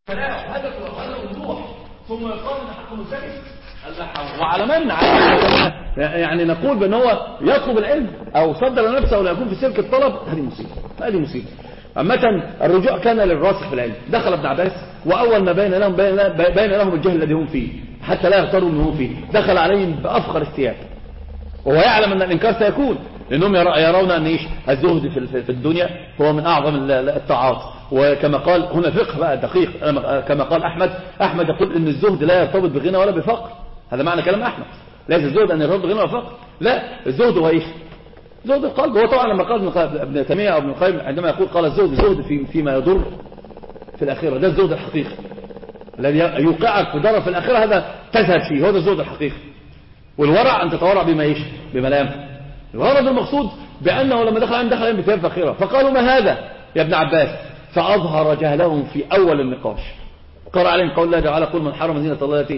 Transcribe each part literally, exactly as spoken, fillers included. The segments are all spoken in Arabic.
لا هدف هذا وضوح ثم يقال ان حقه سكت. وعلى من على يعني نقول بان هو يطلب العلم او صدر نفسه ولا يكون في سلك الطلب، هذه مصيبه هذه مصيبه. عامه الرجوع كان للراسخ في العلم. دخل ابن عباس واول ما بين لهم بين لهم الجهل الذي هم فيه حتى لا يغتروا من هم فيه، دخل عليهم بافخر الثياب وهو يعلم ان الانكار سيكون، لانهم يرون ان ايش الزهد في الدنيا هو من اعظم الطاعات. وكما قال هنا فقه بقى دقيق، كما قال احمد احمد يقول ان الزهد لا يرتبط بغنى ولا بفقر. هذا معنى كلام احمد، ليس الزهد ان يرتبط بغنى ولا فقر، لا الزهد هو ايش؟ زهد القلب. هو طبعا لما قال ابن تيميه او ابن القيم عندما يقول قال الزهد زهد في فيما يضر في الاخره، ده الزهد الحقيقي الذي يوقعك في ضرر في الاخره، هذا تزهد فيه، هو ده الزهد الحقيقي. والورع ان تتورع بما ايش؟ بما لا ينفع. الغرض المقصود بانه لما دخل عليهم دخل عليهم بثياب فاخره، فقالوا ما هذا يا ابن عباس؟ فاظهر جهلهم في اول النقاش. قرأ عليهم قول الله تعالى قل من حرم زينة الله التي،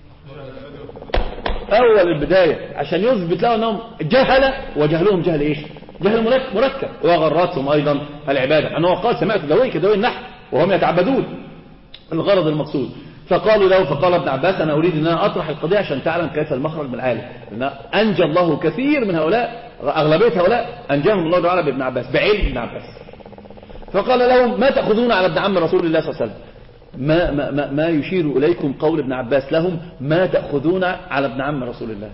اول البدايه عشان يثبت لهم انهم جهل، وجهلهم جهل ايش؟ جهل مركب. وغرتهم ايضا العباده، انه قال سمعت دوي كدوي النحل وهم يتعبدون. الغرض المقصود فقالوا له، فقال ابن عباس انا اريد ان انا اطرح القضيه عشان تعلم كيف المخرج من العالم. لان انجى الله كثير من هؤلاء، اغلبيه هؤلاء انجاهم الله تعالى بابن عباس، بعلم ابن عباس. فقال لهم ما تاخذون على ابن عم رسول الله صلى الله عليه وسلم؟ ما, ما, ما, ما يشير اليكم قول ابن عباس لهم ما تاخذون على ابن عم رسول الله؟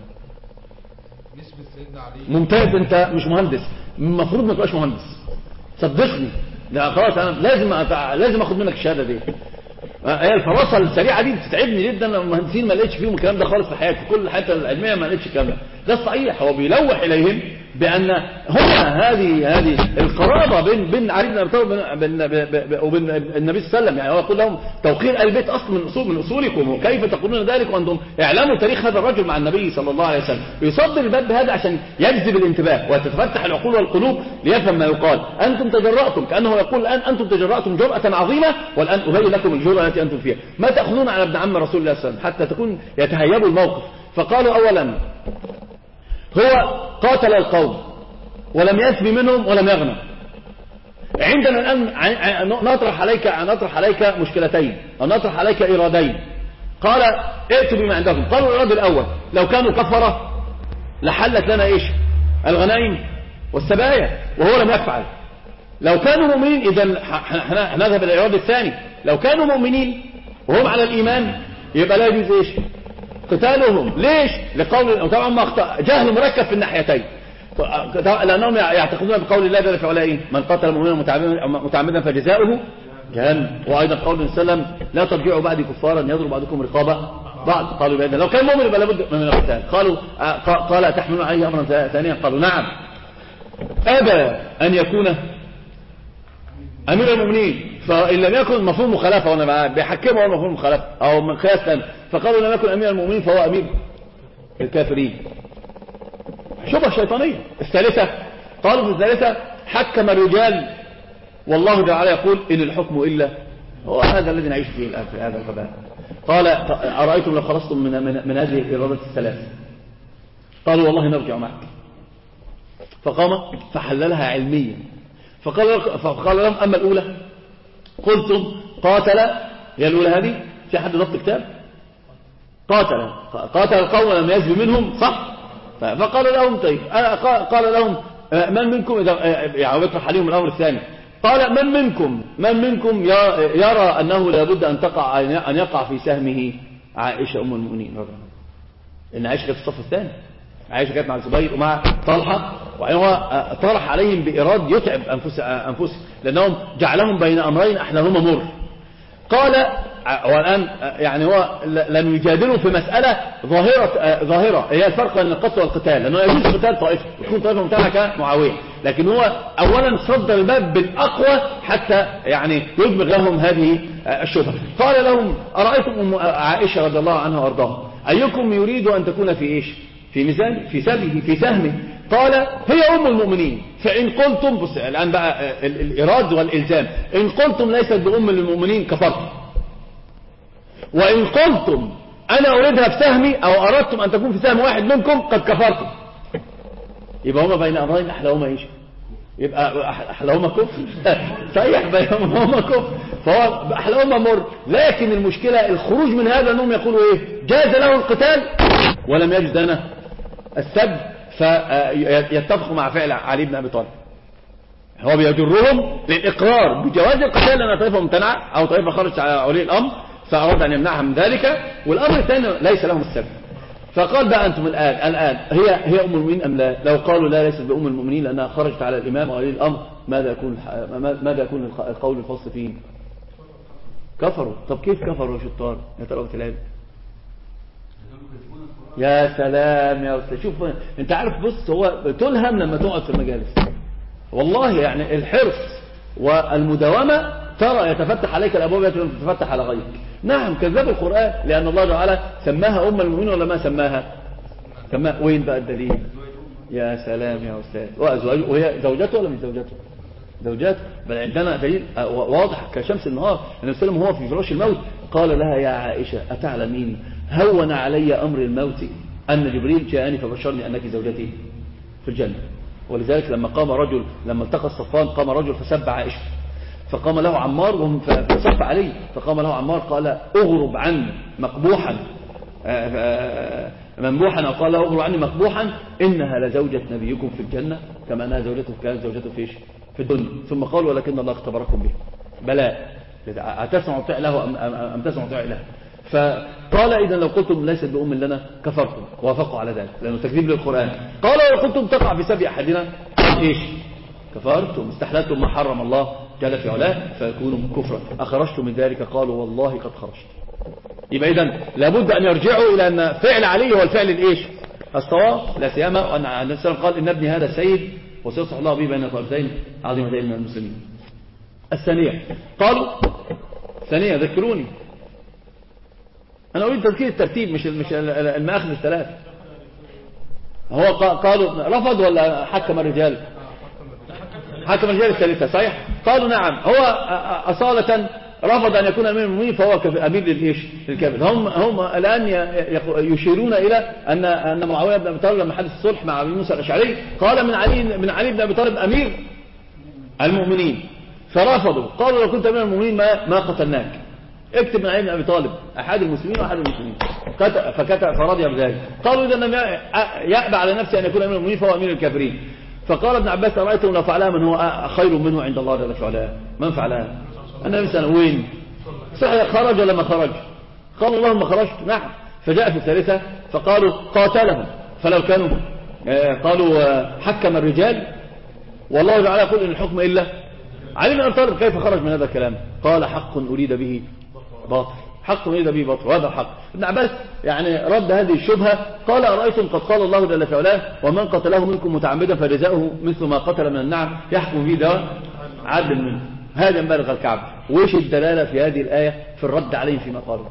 ممتاز، انت مش مهندس، المفروض ما تبقاش مهندس، صدقني. لا خلاص انا لازم أتع... لازم اخد منك الشهاده دي. هي الفراسه السريعه دي بتتعبني جدا لما المهندسين ما لقيتش فيهم الكلام ده خالص في حياتي، كل حياتي العلميه ما لقيتش الكلام ده. ده الصحيح، هو بيلوح اليهم بان هنا هذه هذه القرابه بين بين علي بن ابي طالب وبين النبي صلى الله عليه وسلم. يعني هو يقول لهم توقير البيت اصل من اصول من اصولكم، وكيف تقولون ذلك وانتم اعلموا تاريخ هذا الرجل مع النبي صلى الله عليه وسلم. يصدر الباب بهذا عشان يجذب الانتباه وتتفتح العقول والقلوب ليفهم ما يقال. انتم تجرأتم، كانه يقول الان انتم تجرأتم جرأة عظيمه والان ابين لكم الجرأة التي انتم فيها. ما تاخذون على ابن عم رسول الله صلى الله عليه وسلم؟ حتى تكون يتهيبوا الموقف. فقالوا اولا هو قاتل القوم ولم يثب منهم ولم يغنم. عندنا الآن نطرح عليك نطرح عليك مشكلتين أو نطرح عليك إيرادين. قال ائتوا بما عندكم. قالوا الإيراد الأول لو كانوا كفرة لحلت لنا إيش؟ الغنائم والسبايا، وهو لم يفعل. لو كانوا مؤمنين إذا هنذهب إلى الإيراد الثاني، لو كانوا مؤمنين وهم على الإيمان يبقى لا يجوز إيش؟ قتالهم. ليش؟ لقول طبعا ما أخطأ، جهل مركب في الناحيتين، لأنهم يعتقدون بقول الله جل في علاه من قتل مؤمنا متعمدا فجزاؤه جهنم. وأيضا قول النبي صلى الله عليه وسلم لا ترجعوا بعدي كفارا يضرب بعضكم رقاب بعض. قالوا بأن لو كان مؤمن يبقى لابد من القتال. قالوا قال أتحملون عليه أمرا ثانيا؟ قالوا نعم. أبى أن يكون أمير المؤمنين، فإن لم يكن مفهوم مخالفة، وانا بيحكموا مفهوم مخالفة أو من قياس ثاني، فقالوا لم يكن أمير المؤمنين فهو أمير الكافرين. شبهة شيطانية. الثالثة قالوا في الثالثة حكم الرجال والله تعالى يقول إن الحكم إلا هو هذا الذي نعيش فيه الآن في هذا القضاء. قال أرأيتم لو خلصتم من, من, من هذه الإرادة الثلاث؟ قالوا والله نرجع معك. فقام فحللها علميا. فقال, فقال لهم أما الأولى قلتم قاتل، هي الأولى هذه في حد ضبط كتاب قاتل قاتل القوم لم يزب منهم صح؟ فقال لهم طيب قال لهم من منكم إذا يعني يطرح عليهم الأمر الثاني. قال من منكم من منكم يرى أنه لابد أن تقع أن يقع في سهمه عائشة أم المؤمنين رضي الله عنها. إن عائشة كانت في الصف الثاني، عائشة كانت مع الزبير ومع طلحة، وهو طرح عليهم بإراد يتعب أنفس أنفسهم لأنهم جعلهم بين أمرين أحلاهما مر. قال والآن يعني هو لم يجادلوا في مسألة ظاهرة ظاهرة هي الفرق بين القتل والقتال، لأنه يجوز قتال طائفة وتكون طائفة متابعة كمعاوية، لكن هو أولا صدر الباب بالأقوى حتى يعني يدمغ لهم هذه الشبهة. قال لهم أرأيتم عائشة رضي الله عنها وأرضاها أيكم يريد أن تكون في إيش؟ في ميزان في سبه في سهمه؟ قال هي أم المؤمنين. فإن قلتم بص الآن بقى الإراد والإلزام، إن قلتم ليست بأم للمؤمنين كفرتم، وإن قلتم أنا أريدها في سهمي أو أردتم أن تكون في سهم واحد منكم قد كفرتم. يبقى هما بين أمرين أحلاهما إيش؟ يبقى أحلاهما كفر صحيح بينهما كفر، فهو أحلاهما مر. لكن المشكلة الخروج من هذا أنهم يقولوا إيه؟ جاز له القتال ولم يجد لنا السب، فيتفقوا مع فعل علي بن أبي طالب. هو بيجرهم للإقرار بجواز القتال لأن طائفة ممتنعة أو طائفة خرجت على أولي الأمر فأراد أن يمنعها من ذلك، والأمر الثاني ليس لهم السب. فقال بقى أنتم الآن الآن هي هي أم المؤمنين أم لا؟ لو قالوا لا ليست بأم المؤمنين لأنها خرجت على الإمام وولي الأمر، ماذا يكون ماذا يكون القول الفصل فيه؟ كفروا. طب كيف كفروا يا شطار يا طلبة العلم؟ يا سلام يا أستاذ. شوف أنت عارف، بص هو تلهم لما تقعد في المجالس والله، يعني الحرص والمداومة ترى يتفتح عليك الأبواب التي لم تتفتح على غيرك. نعم كذب القرآن لأن الله تعالى سماها أم المؤمنين ولا ما سماها؟ سماها. وين بقى الدليل؟ يا سلام يا أستاذ. وهي زوجته ولا مش زوجته؟ زوجته. بل عندنا دليل واضح كشمس النهار. النبي صلى الله عليه وسلم هو في فراش الموت قال لها يا عائشة أتعلمين هون علي أمر الموت أن جبريل جاءني فبشرني أنك زوجتي في الجنة. ولذلك لما قام رجل لما التقى الصفان قام رجل فسب عائشة، فقام له عمار وهم فصف عليه، فقام له عمار قال اغرب عني مقبوحا منبوحا، أو قال له اغرب عني مقبوحا إنها لزوجة نبيكم في الجنة كما أنها زوجته كانت زوجته في في الدنيا. ثم قال ولكن الله اختبركم به بلاء أتسمعوا طيع له أم, أم تسمعوا طيع له. فقال إذا لو قلتم ليست بأم لنا كفرتم، وافقوا على ذلك لأنه تكذيب للقرآن. قال لو قلتم تقع في سبي أحدنا إيش؟ كفرتم استحللتم ما حرم الله جل في علاه فيكونوا كفرا. أخرجتم من ذلك؟ قالوا والله قد خرجت. يبقى إذن لابد أن يرجعوا إلى أن فعل علي هو الفعل الإيش؟ الصواب، لا سيما أن النبي صلى الله عليه وسلم قال إن ابني هذا السيد وسيصلح الله به بين طائفتين عظيمتين من المسلمين. الثانية قالوا ثانية ذكروني أنا أريد تذكير الترتيب مش مش المآخذ الثلاث. هو قالوا رفض ولا حكم الرجال؟ حكم الرجال الثالثة صحيح. قالوا نعم هو أصالة رفض أن يكون أمير المؤمنين فهو أمير للإيش؟ للكافر. هم هم الآن يشيرون إلى أن أن معاوية بن أبي طالب لما حدث الصلح مع أبي موسى الأشعري قال من علي من علي بن أبي طالب أمير المؤمنين، فرفضوا. قالوا لو كنت أمير المؤمنين ما ما قتلناك، اكتب من علي بن أبي طالب أحد المسلمين وأحد المسلمين، فكتب فرضي بذلك. قالوا إذا لم يأبى على نفسه أن يكون أمير المؤمنين فهو أمير الكافرين. فقال ابن عباس رأيتم لو فعلها من هو خير منه عند الله جل وعلا؟ من فعلها؟ أنا مثلا وين صحيح خرج ولا ما خرج؟ قال اللهم خرجت نعم. فجاء في الثالثة فقالوا قاتلهم، فلو كانوا قالوا حكم الرجال والله تعالى يقول إن الحكم إلا علي بن أبي طالب. كيف خرج من هذا الكلام؟ قال حق أريد به باطل، حق أريد به باطل، وهذا حق. ابن عباس يعني رد هذه الشبهة قال أرأيتم قد قال الله جل في علاه ومن قتله منكم متعمدا فجزاؤه مثل ما قتل من النعم يحكم به ده عدل منه. هذا مبالغ الكعب. وإيش الدلالة في هذه الآية في الرد عليهم فيما قالوا؟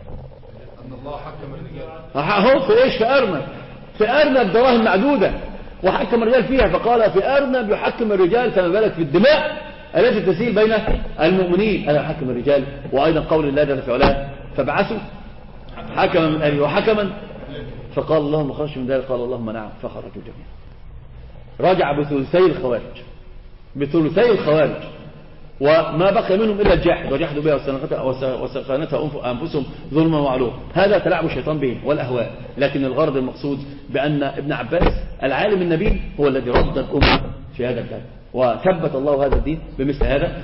أن الله حكم الرجال. هو في إيش؟ في أرنب، في أرنب دراهم معدودة وحكم الرجال فيها. فقال في أرنب يحكم الرجال فما بالك في الدماء التي تسيل بين المؤمنين أنا حكم الرجال. وأيضا قول الله جل في علاه فبعثوا حكما من أهله وحكما فقال اللهم خرج من ذلك قال اللهم نعم فخرجوا جميعا. رجع بثلثي الخوارج بثلثي الخوارج وما بقي منهم إلا الجاحد وجحدوا بها واستيقنتها أنفسهم ظلما وعلوا. هذا تلعب الشيطان بهم والأهواء. لكن الغرض المقصود بأن ابن عباس العالم النبيل هو الذي رد الأمة في هذا الباب وثبت الله هذا الدين بمثل هذا.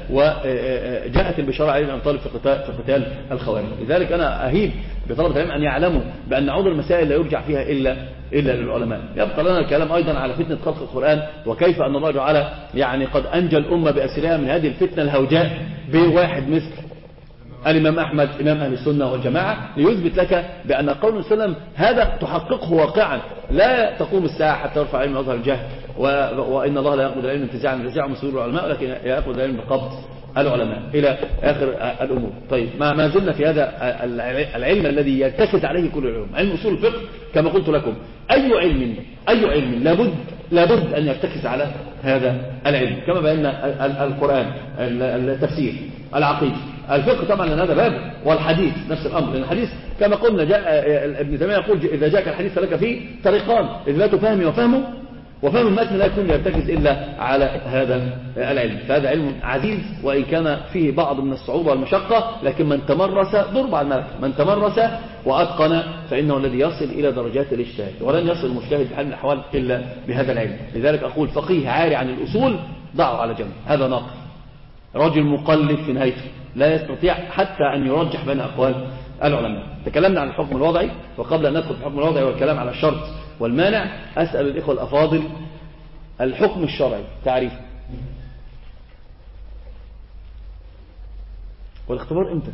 وجاءت البشارة علينا أن طالب في قتال, في قتال الخوارج. لذلك أنا أهيب بطلب العلم أن يعلموا بأن عود المسائل لا يرجع فيها إلا إلا للعلماء. يبقى لنا الكلام أيضا على فتنة خلق القرآن وكيف أن الله تعالى يعني قد أنجى الأمة بأسرها من هذه الفتنة الهوجاء بواحد مثل الإمام أحمد إمام أهل السنة والجماعة ليثبت لك بأن قول الله عليه وسلم هذا تحققه واقعا. لا تقوم الساعة حتى يرفع علم يظهر الجهل وإن الله لا يأخذ العلم انتزاعا انتزاعا من صدور العلماء ولكن يأخذ العلم بقبض العلماء إلى آخر الأمور. طيب ما ما زلنا في هذا العلم الذي يرتكز عليه كل العلوم علم أصول الفقه. كما قلت لكم أي علم أي علم لابد لابد أن يرتكز على هذا العلم كما بأن القرآن التفسير العقيدة الفقه طبعا لأن هذا باب والحديث نفس الأمر. لأن الحديث كما قلنا جاء ابن تيمية يقول إذا جاءك الحديث فلك فيه طريقان إثبات فهمي وفهمه وفهم المتن لا يكون يرتكز إلا على هذا العلم. فهذا علم عزيز وإن كان فيه بعض من الصعوبة والمشقة، لكن من تمرس ضرب على الملك، من تمرس وأتقن فإنه الذي يصل إلى درجات الاجتهاد، ولن يصل المجتهد بحال من الأحوال إلا بهذا العلم. لذلك أقول فقيه عاري عن الأصول ضعه على جنب، هذا ناقص. رجل مقلد في نهايته لا يستطيع حتى أن يرجح بين أقوال العلماء. تكلمنا عن الحكم الوضعي، وقبل أن ندخل في الحكم الوضعي والكلام على الشرط والمانع أسأل الإخوة الأفاضل الحكم الشرعي تعريف والاختبار امتى؟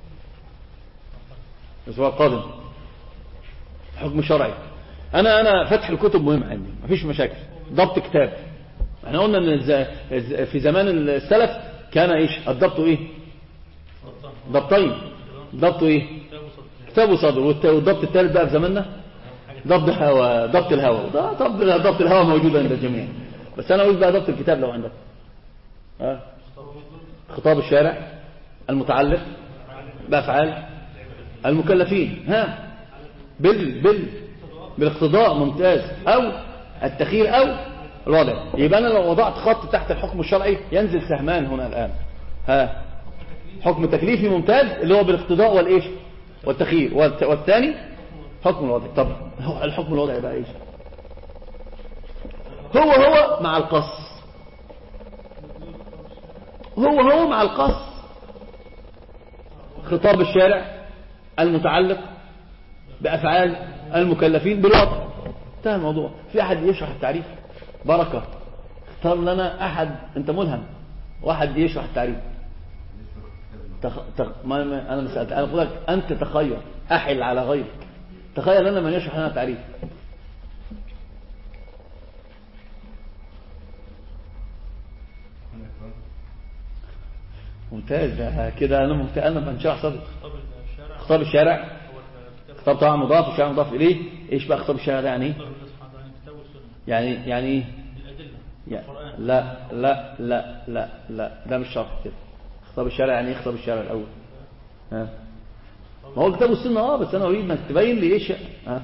الأسبوع القادم. حكم شرعي أنا أنا فتح الكتب مهم عندي، مفيش مشاكل. ضبط كتاب، احنا قلنا ان في زمان السلف كان ايش الضبط؟ ايه ضبطين. ضبط ايه كتاب وصدر. والضبط الثالث بقى في زماننا ضبط الهوى. ضبط الهوى ده ضبط الهوى موجود عند الجميع، بس انا اقول بقى ضبط الكتاب لو عندك. ها خطاب الشارع المتعلق بافعال المكلفين، ها بال بال بالاقتضاء، ممتاز، او التخيير او الوضع. يبقى انا لو وضعت خط تحت الحكم الشرعي ينزل سهمان هنا الان. ها حكم تكليفي ممتاز اللي هو بالاقتضاء والايش والتخيير، والثاني حكم الوضع. طب الحكم الوضعي بقى ايش؟ هو هو مع القص، هو هو مع القص. خطاب الشارع المتعلق بافعال المكلفين بالوضع، انتهى الموضوع. في احد يشرح التعريف؟ بركة اختار لنا احد، انت ملهم، واحد يشرح التعريف. تخ... تخ... ما... ما... انا مسألت، انا اقول لك انت تخير، احل على غيرك، تخيل لنا من يشرح لنا التعريف. ممتاز ده كده. انا ممتاز، انا بنشرح صدق. خطاب الشارع، خطاب طبعا مضاف، الشارع مضاف اليه. ايش بقى خطاب الشارع يعني ايه؟ يعني يعني ايه؟ يعني لا لا لا لا لا ده مش شرط كده. خطاب الشارع يعني ايه؟ خطاب الشارع الاول ها ما هو الكتاب والسنه اه بس انا اريد انك تبين لي ايش. ها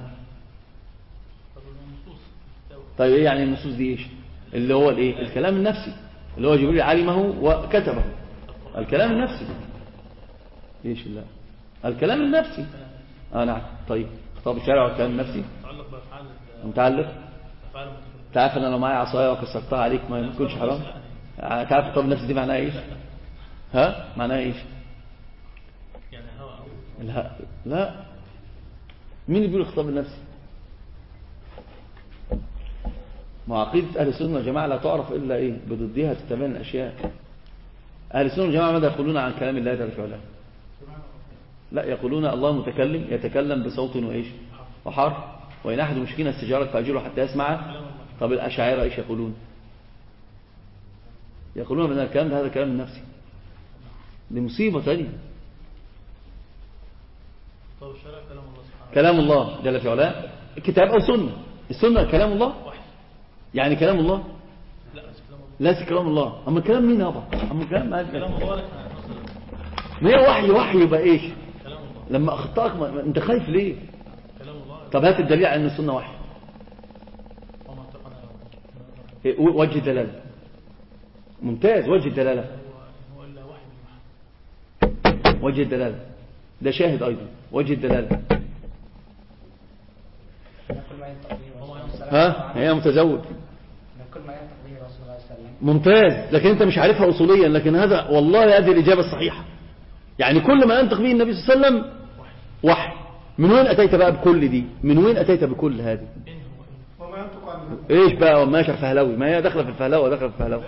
طيب ايه يعني النصوص دي؟ ايش اللي هو الايه؟ الكلام النفسي اللي هو جبريل علمه وكتبه. الكلام النفسي ايش؟ لا الكلام النفسي اه نعم. طيب خطاب الشارع والكلام النفسي متعلق. تعرف ان انا لو معايا عصايه وكسرتها عليك ما يكونش حرام؟ تعرف خطاب النفسي دي معناها ايش؟ ها معناها ايش؟ يعني هوا الها... لا مين اللي بيقول الخطاب النفسي؟ ما عقيده اهل السنه والجماعه لا تعرف الا ايه؟ بضدها تتبين الاشياء. اهل السنه والجماعه ماذا يقولون عن كلام الله جل وعلا؟ لا يقولون الله متكلم يتكلم بصوت وايش وحرف، وان احد مشكين استجارك فاجره حتى يسمع. طب الاشاعره ايش يقولون؟ يقولون من الكلام ده هذا كلام النفسي. دي مصيبه ثانيه. طب الشرع كلام الله سبحانه كلام الله جل وعلا، كتاب او سنه. السنه كلام الله يعني كلام الله لا كلام الله. اما كلام مين يابا؟ اما كلام ما كلام الله ما هي وحي. وحي يبقى ايش؟ كلام الله. لما اخطاك ما... انت خايف ليه؟ كلام الله. طب هات الدليل على ان السنه وحي. إيه وجه الدلاله؟ ممتاز. وجه الدلاله هو الا وحي. وجه الدلاله ده شاهد ايضا. وجه الدلاله ها هي متزوج ممتاز، لكن انت مش عارفها اصوليا. لكن هذا والله هذه الاجابه الصحيحه. يعني كل ما ينطق به النبي صلى الله عليه وسلم وحي. من وين اتيت بقى بكل دي؟ من وين اتيت بكل هذه؟ ايش بقى وما يشرح فهلوي؟ ما هي داخله في الفهلوه وداخله في الفهلوه.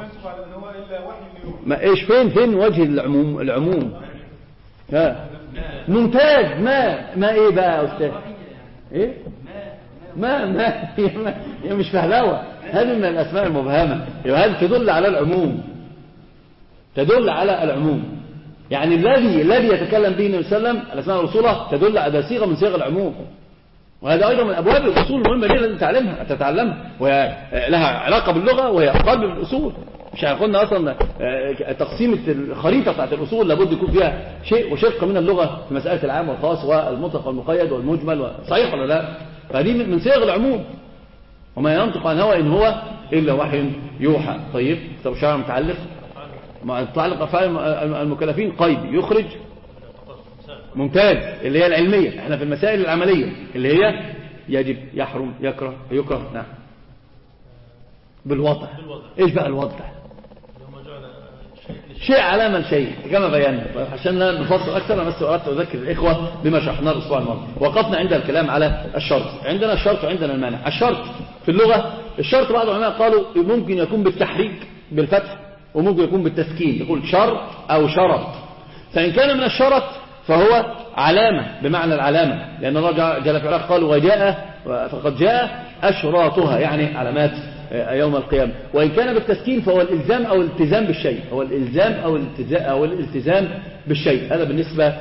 ما ايش فين فين وجه العموم؟ العموم ها ممتاز. ما ما ايه بقى يا استاذ؟ ايه ما ما هي مش فهلوه. هذه من الاسماء المبهمه. يبقى هذه تدل على العموم، تدل على العموم. يعني الذي الذي يتكلم به النبي صلى الله عليه وسلم الاسماء والصوره تدل على صيغه من صيغ العموم. وهذا ايضا من ابواب الاصول المهمه دي لازم تعلمها تتعلمها، وهي لها علاقه باللغه وهي قلب الاصول. مش قلنا اصلا تقسيم الخريطه بتاعت الاصول لابد يكون فيها شيء وشق من اللغه في مساله العام والخاص والمطلق والمقيد والمجمل، صحيح ولا لا؟ فدي من صيغ العموم. وما ينطق عن هوى إن هو إلا وحي يوحى. طيب طب شرع متعلق متعلق أفعال المكلفين قيد يخرج ممتاز اللي هي العلمية. احنا في المسائل العملية اللي هي يجب يحرم يكره يكره. نعم بالوضع. ايش بقى الوضع؟ شيء علامة لشيء كما بينا عشان نفصل أكثر. أنا بس أردت أذكر الإخوة بما شرحناه الأسبوع الماضي. وقفنا عند الكلام على الشرط. عندنا الشرط وعندنا المانع. الشرط في اللغة الشرط بعض العلماء قالوا ممكن يكون بالتحريك بالفتح وممكن يكون بالتسكين يقول شرط أو شرط. فإن كان من الشرط فهو علامة بمعنى العلامة لأن الله جل في علاه قال وجاء فقد جاء أشراطها يعني علامات يوم القيامة. وإن كان بالتسكين فهو الإلزام أو الالتزام بالشيء هو الإلزام أو الالتزام, أو الالتزام بالشيء. هذا بالنسبة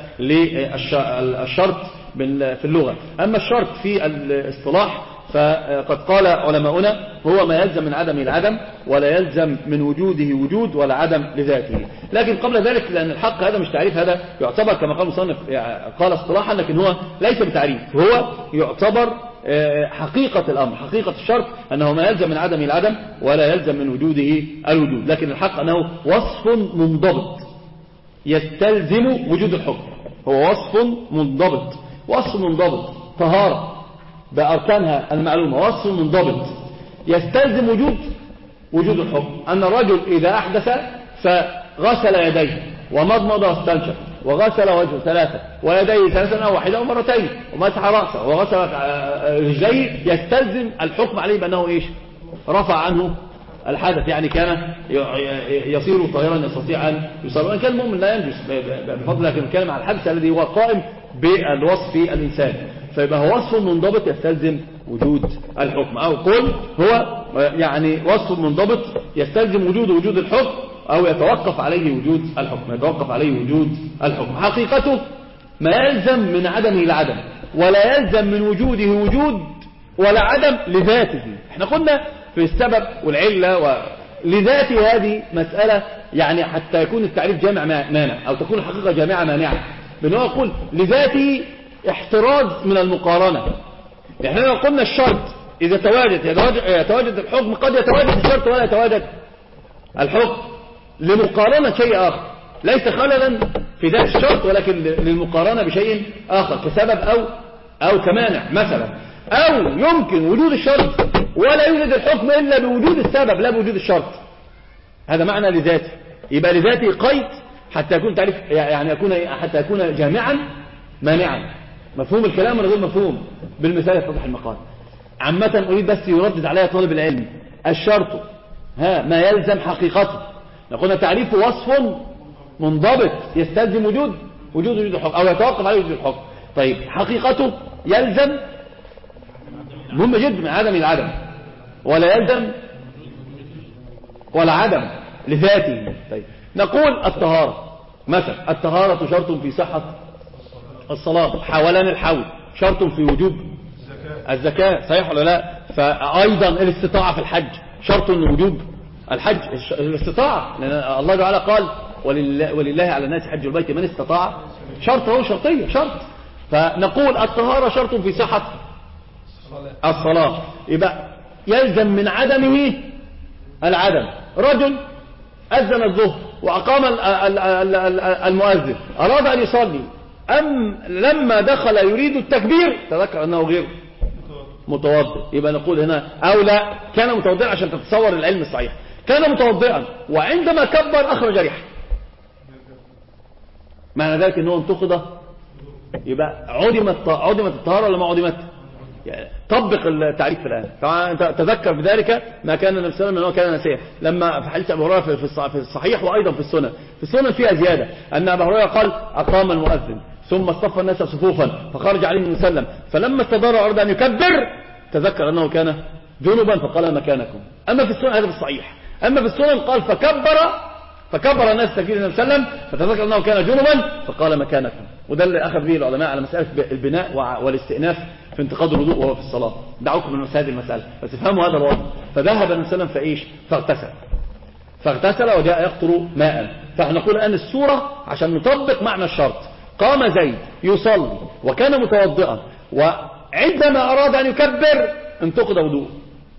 للشرط في اللغة. أما الشرط في الاصطلاح فقد قال علماؤنا هو ما يلزم من عدم العدم ولا يلزم من وجوده وجود ولا عدم لذاته. لكن قبل ذلك لأن الحق هذا مش تعريف هذا يعتبر كما قال مصنف قال اصطلاحا لكن هو ليس بتعريف هو يعتبر حقيقة الأمر. حقيقة الشرط أنه ما يلزم من عدم العدم ولا يلزم من وجوده الوجود. لكن الحق أنه وصف منضبط يستلزم وجود الحكم. هو وصف منضبط وصف منضبط طهارة بأركانها المعلومة وصف منضبط يستلزم وجود وجود الحكم. أن الرجل إذا أحدث فغسل يديه ومضمض واستنشق وغسل وجهه ثلاثة ويديه ثلاثة أو واحدة أو مرتين ومسح رأسه وغسل رجليه يستلزم الحكم عليه بأنه إيش رفع عنه الحدث يعني كان يصير طاهرا يستطيع أن يصير. وإن كان المؤمن لا ينجس بفضل لكن الكلام على الحدث الذي هو قائم بالوصف الإنسان فيبقى هو وصف منضبط يستلزم وجود الحكم. أو قل هو يعني وصف منضبط يستلزم وجود وجود الحكم أو يتوقف عليه وجود الحكم يتوقف عليه وجود الحكم. حقيقته ما يلزم من عدمه العدم ولا يلزم من وجوده وجود ولا عدم لذاته. احنا قلنا في السبب والعلة ولذاته هذه مسألة يعني حتى يكون التعريف جامع مانع أو تكون الحقيقة جامعة مانعة بأنه يقول لذاته احتراز من المقارنة. احنا لو قلنا الشرط إذا تواجد يتواجد الحكم قد يتواجد الشرط ولا يتواجد الحكم لمقارنة شيء آخر ليس خللا في ذات الشرط ولكن للمقارنة بشيء آخر كسبب أو أو كمانع مثلا. أو يمكن وجود الشرط ولا يوجد الحكم إلا بوجود السبب لا بوجود الشرط. هذا معنى لذاته. يبقى لذاته قيد حتى يكون تعريف يعني يكون حتى يكون جامعا مانعا. مفهوم الكلام ولا غير مفهوم؟ بالمثال يتضح المقال. عامة أريد بس يردد عليها طالب العلم الشرط ها ما يلزم حقيقته. نقول تعريفه وصف منضبط يستلزم وجود وجود وجود الحكم أو يتوقف عليه وجود الحكم. طيب حقيقته يلزم مهم جدا من عدم العدم ولا يلزم ولا عدم لذاته. طيب نقول الطهارة مثلا الطهارة شرط في صحة الصلاة. حولان الحول شرط في وجوب الزكاة صحيح ولا لا؟ فأيضا الاستطاعة في الحج شرط وجوب الحج الاستطاعة لأن الله تعالى قال ولله, ولله على الناس حج البيت من استطاع شرط هو شرطية شرط. فنقول الطهارة شرط في صحة الصلاة. يبقى يلزم من عدمه العدم. رجل أذن الظهر وأقام المؤذن أراد أن يصلي أم لما دخل يريد التكبير تذكر أنه غير متوضئ. يبقى نقول هنا أو لا كان متوضئا عشان تتصور العلم الصحيح كان متوضئا وعندما كبر أخرج ريحه معنى ذلك أنه انتقض. يبقى عدمت عدمت الطهارة ولا ما عدمت؟ يعني طبق التعريف الآن. طبعا تذكر بذلك ما كان النبي صلى الله عليه وسلم أنه كان نسيه لما في حديث أبي هريرة في الصحيح وأيضا في السنن. في السنن فيها زيادة أن أبي هريرة قال أقام المؤذن ثم اصطف الناس صفوفا فخرج عليه النبي صلى الله عليه وسلم فلما استدار أراد أن يكبر تذكر أنه كان جنبا فقال مكانكم. أما في السنن هذا في الصحيح. أما في السنن قال فكبر فكبر الناس تكبير النبي صلى الله عليه وسلم فتذكر أنه كان جنبا فقال مكانكم. وده اللي أخذ به العلماء على مسألة البناء والاستئناف في انتقاد الوضوء وهو في الصلاة. دعوكم من هذه المسألة بس افهموا هذا الوضع. فذهب النبي صلى الله عليه وسلم فإيش فاغتسل فاغتسل وجاء يقطر ماء. فنقول الآن السورة عشان نطبق معنى الشرط. قام زيد يصلي وكان متوضئا وعندما أراد أن يكبر انتقد وضوء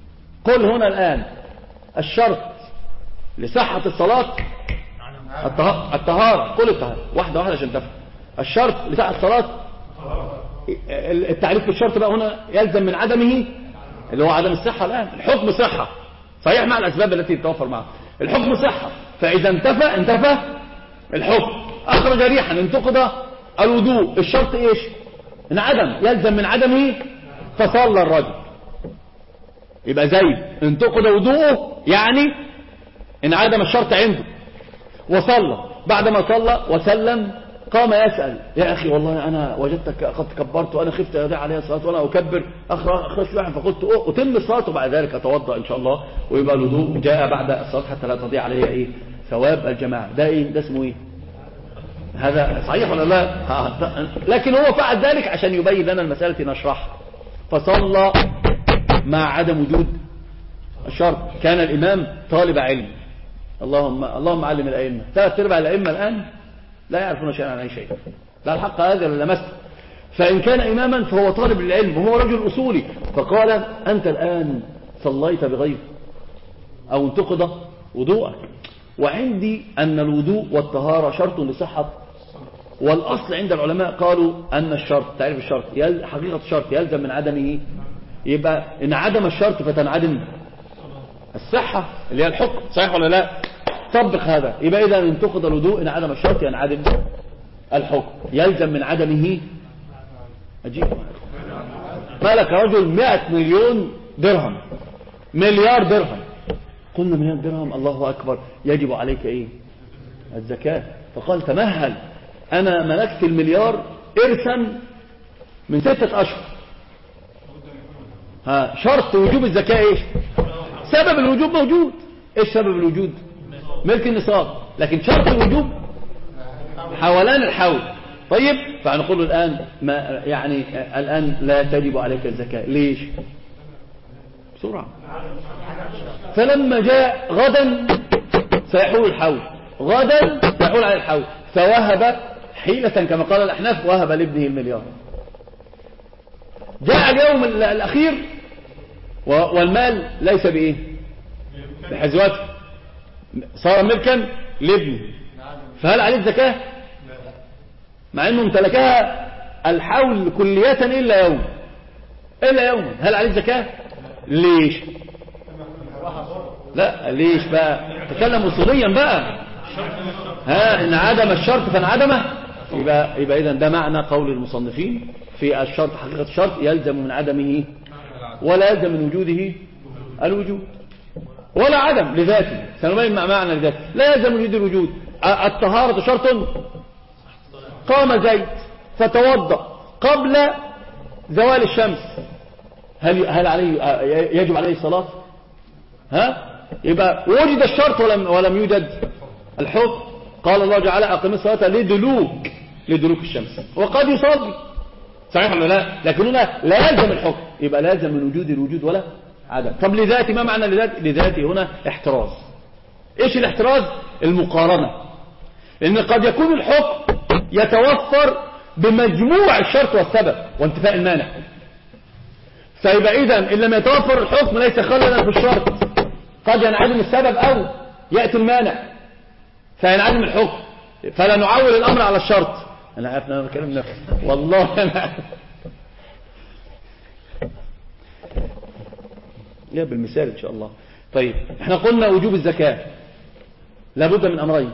قل هنا الآن الشرط لصحة الصلاة الطهارة. قل الطهارة واحدة واحدة عشان تفهم. الشرط لصحة الصلاة التعريف بالشرط بقى هنا يلزم من عدمه اللي هو عدم الصحة. الآن الحكم صحة صحيح مع الأسباب التي تتوفر معها. الحكم صحة، فإذا انتفى انتفى الحكم. أخرج ريحا انتقض الوضوء. الشرط إيش؟ انعدم، يلزم من عدمه فصلى الرجل. يبقى زيد انتقض وضوءه يعني انعدم الشرط عنده وصلى. بعدما صلى وسلم قام يسأل يا أخي والله أنا وجدتك قد كبرت وأنا خفت يضيع عليها الصلاة وأنا أكبر أخرج واحد فقلت أوه أتم الصلاة وبعد ذلك أتوضأ إن شاء الله ويبقى الوضوء جاء بعد الصلاة حتى لا تضيع عليها إيه ثواب الجماعة. ده إيه؟ ده اسمه إيه؟ هذا صحيح ولا لا؟ لكن هو فعل ذلك عشان يبين لنا المسألة نشرحها. فصلى مع عدم وجود الشرط. كان الإمام طالب علم. اللهم اللهم علم الأئمة. ثلاث أرباع الأئمة الآن لا يعرفون شيئا عن أي شيء. لا الحق هذا ولا لمسه. فإن كان إماما فهو طالب العلم وهو رجل أصولي. فقال أنت الآن صليت بغير أو انتقض وضوءك، وعندي أن الوضوء والطهارة شرط لصحة. والأصل عند العلماء قالوا أن الشرط تعرف الشرط حقيقة الشرط يلزم من عدمه. يبقى إن عدم الشرط فتنعدم الصحة اللي هي الحكم. صحيح ولا لا؟ طبق هذا. يبقى إذا انتقض الوضوء إن عدم الشرط ينعدم الحكم، يلزم من عدمه. أجيب مالك رجل مئة مليون درهم مليار درهم. قلنا مليار درهم الله أكبر يجب عليك إيه؟ الزكاة. فقال تمهل أنا ملكت المليار إرثا من ستة أشهر. ها شرط وجوب الزكاة إيش؟ سبب الوجوب موجود. إيش سبب الوجود؟ ملك النصاب. لكن شرط الوجوب حولان الحول. طيب فنقول الآن ما يعني الآن لا تجب عليك الزكاة. ليش؟ بسرعة. فلما جاء غدا سيحول الحول، غدا سيحول على الحول، فوهب حيلة كما قال الأحناف وهب لابنه المليار. جاء اليوم الأخير والمال ليس بإيه؟ بحزوته، صار ملكا لابنه، فهل عليه الزكاة؟ مع أنه امتلكها الحول كلية إلا يوم إلا يوم هل عليه الزكاة؟ ليش؟ لا ليش بقى؟ تكلم أصوليا بقى. ها إن عدم الشرط فانعدمه. يبقى يبقى إذن ده معنى قول المصنفين في الشرط. حقيقة الشرط يلزم من عدمه ولا يلزم من وجوده الوجود ولا عدم لذاته. سنبين مع معنى لذاته. لا يلزم من وجود الوجود. الطهارة شرط. قام زيد فتوضأ قبل زوال الشمس، هل هل عليه يجب عليه الصلاة؟ ها يبقى وجد الشرط ولم ولم يوجد الحكم. قال الله تعالى أقم الصلاة لدلوك لدلوك الشمس، وقد يصلي. صحيح ولا لا؟ لكن هنا لا يلزم الحكم. يبقى لازم من وجود الوجود ولا عدم. طب لذاتي ما معنى لذاتي؟ لذاتي هنا احتراز. ايش الاحتراز؟ المقارنة. لأن قد يكون الحكم يتوفر بمجموع الشرط والسبب وانتفاء المانع. فيبقى إذن إن لم يتوفر الحكم ليس خللا في الشرط، قد ينعدم السبب أو يأتي المانع فينعدم الحكم. فلا نعول الأمر على الشرط. أنا عارف أن أنا بكلم نفسي والله أنا عارف. يا بالمثال إن شاء الله. طيب احنا قلنا وجوب الزكاة لابد من أمرين.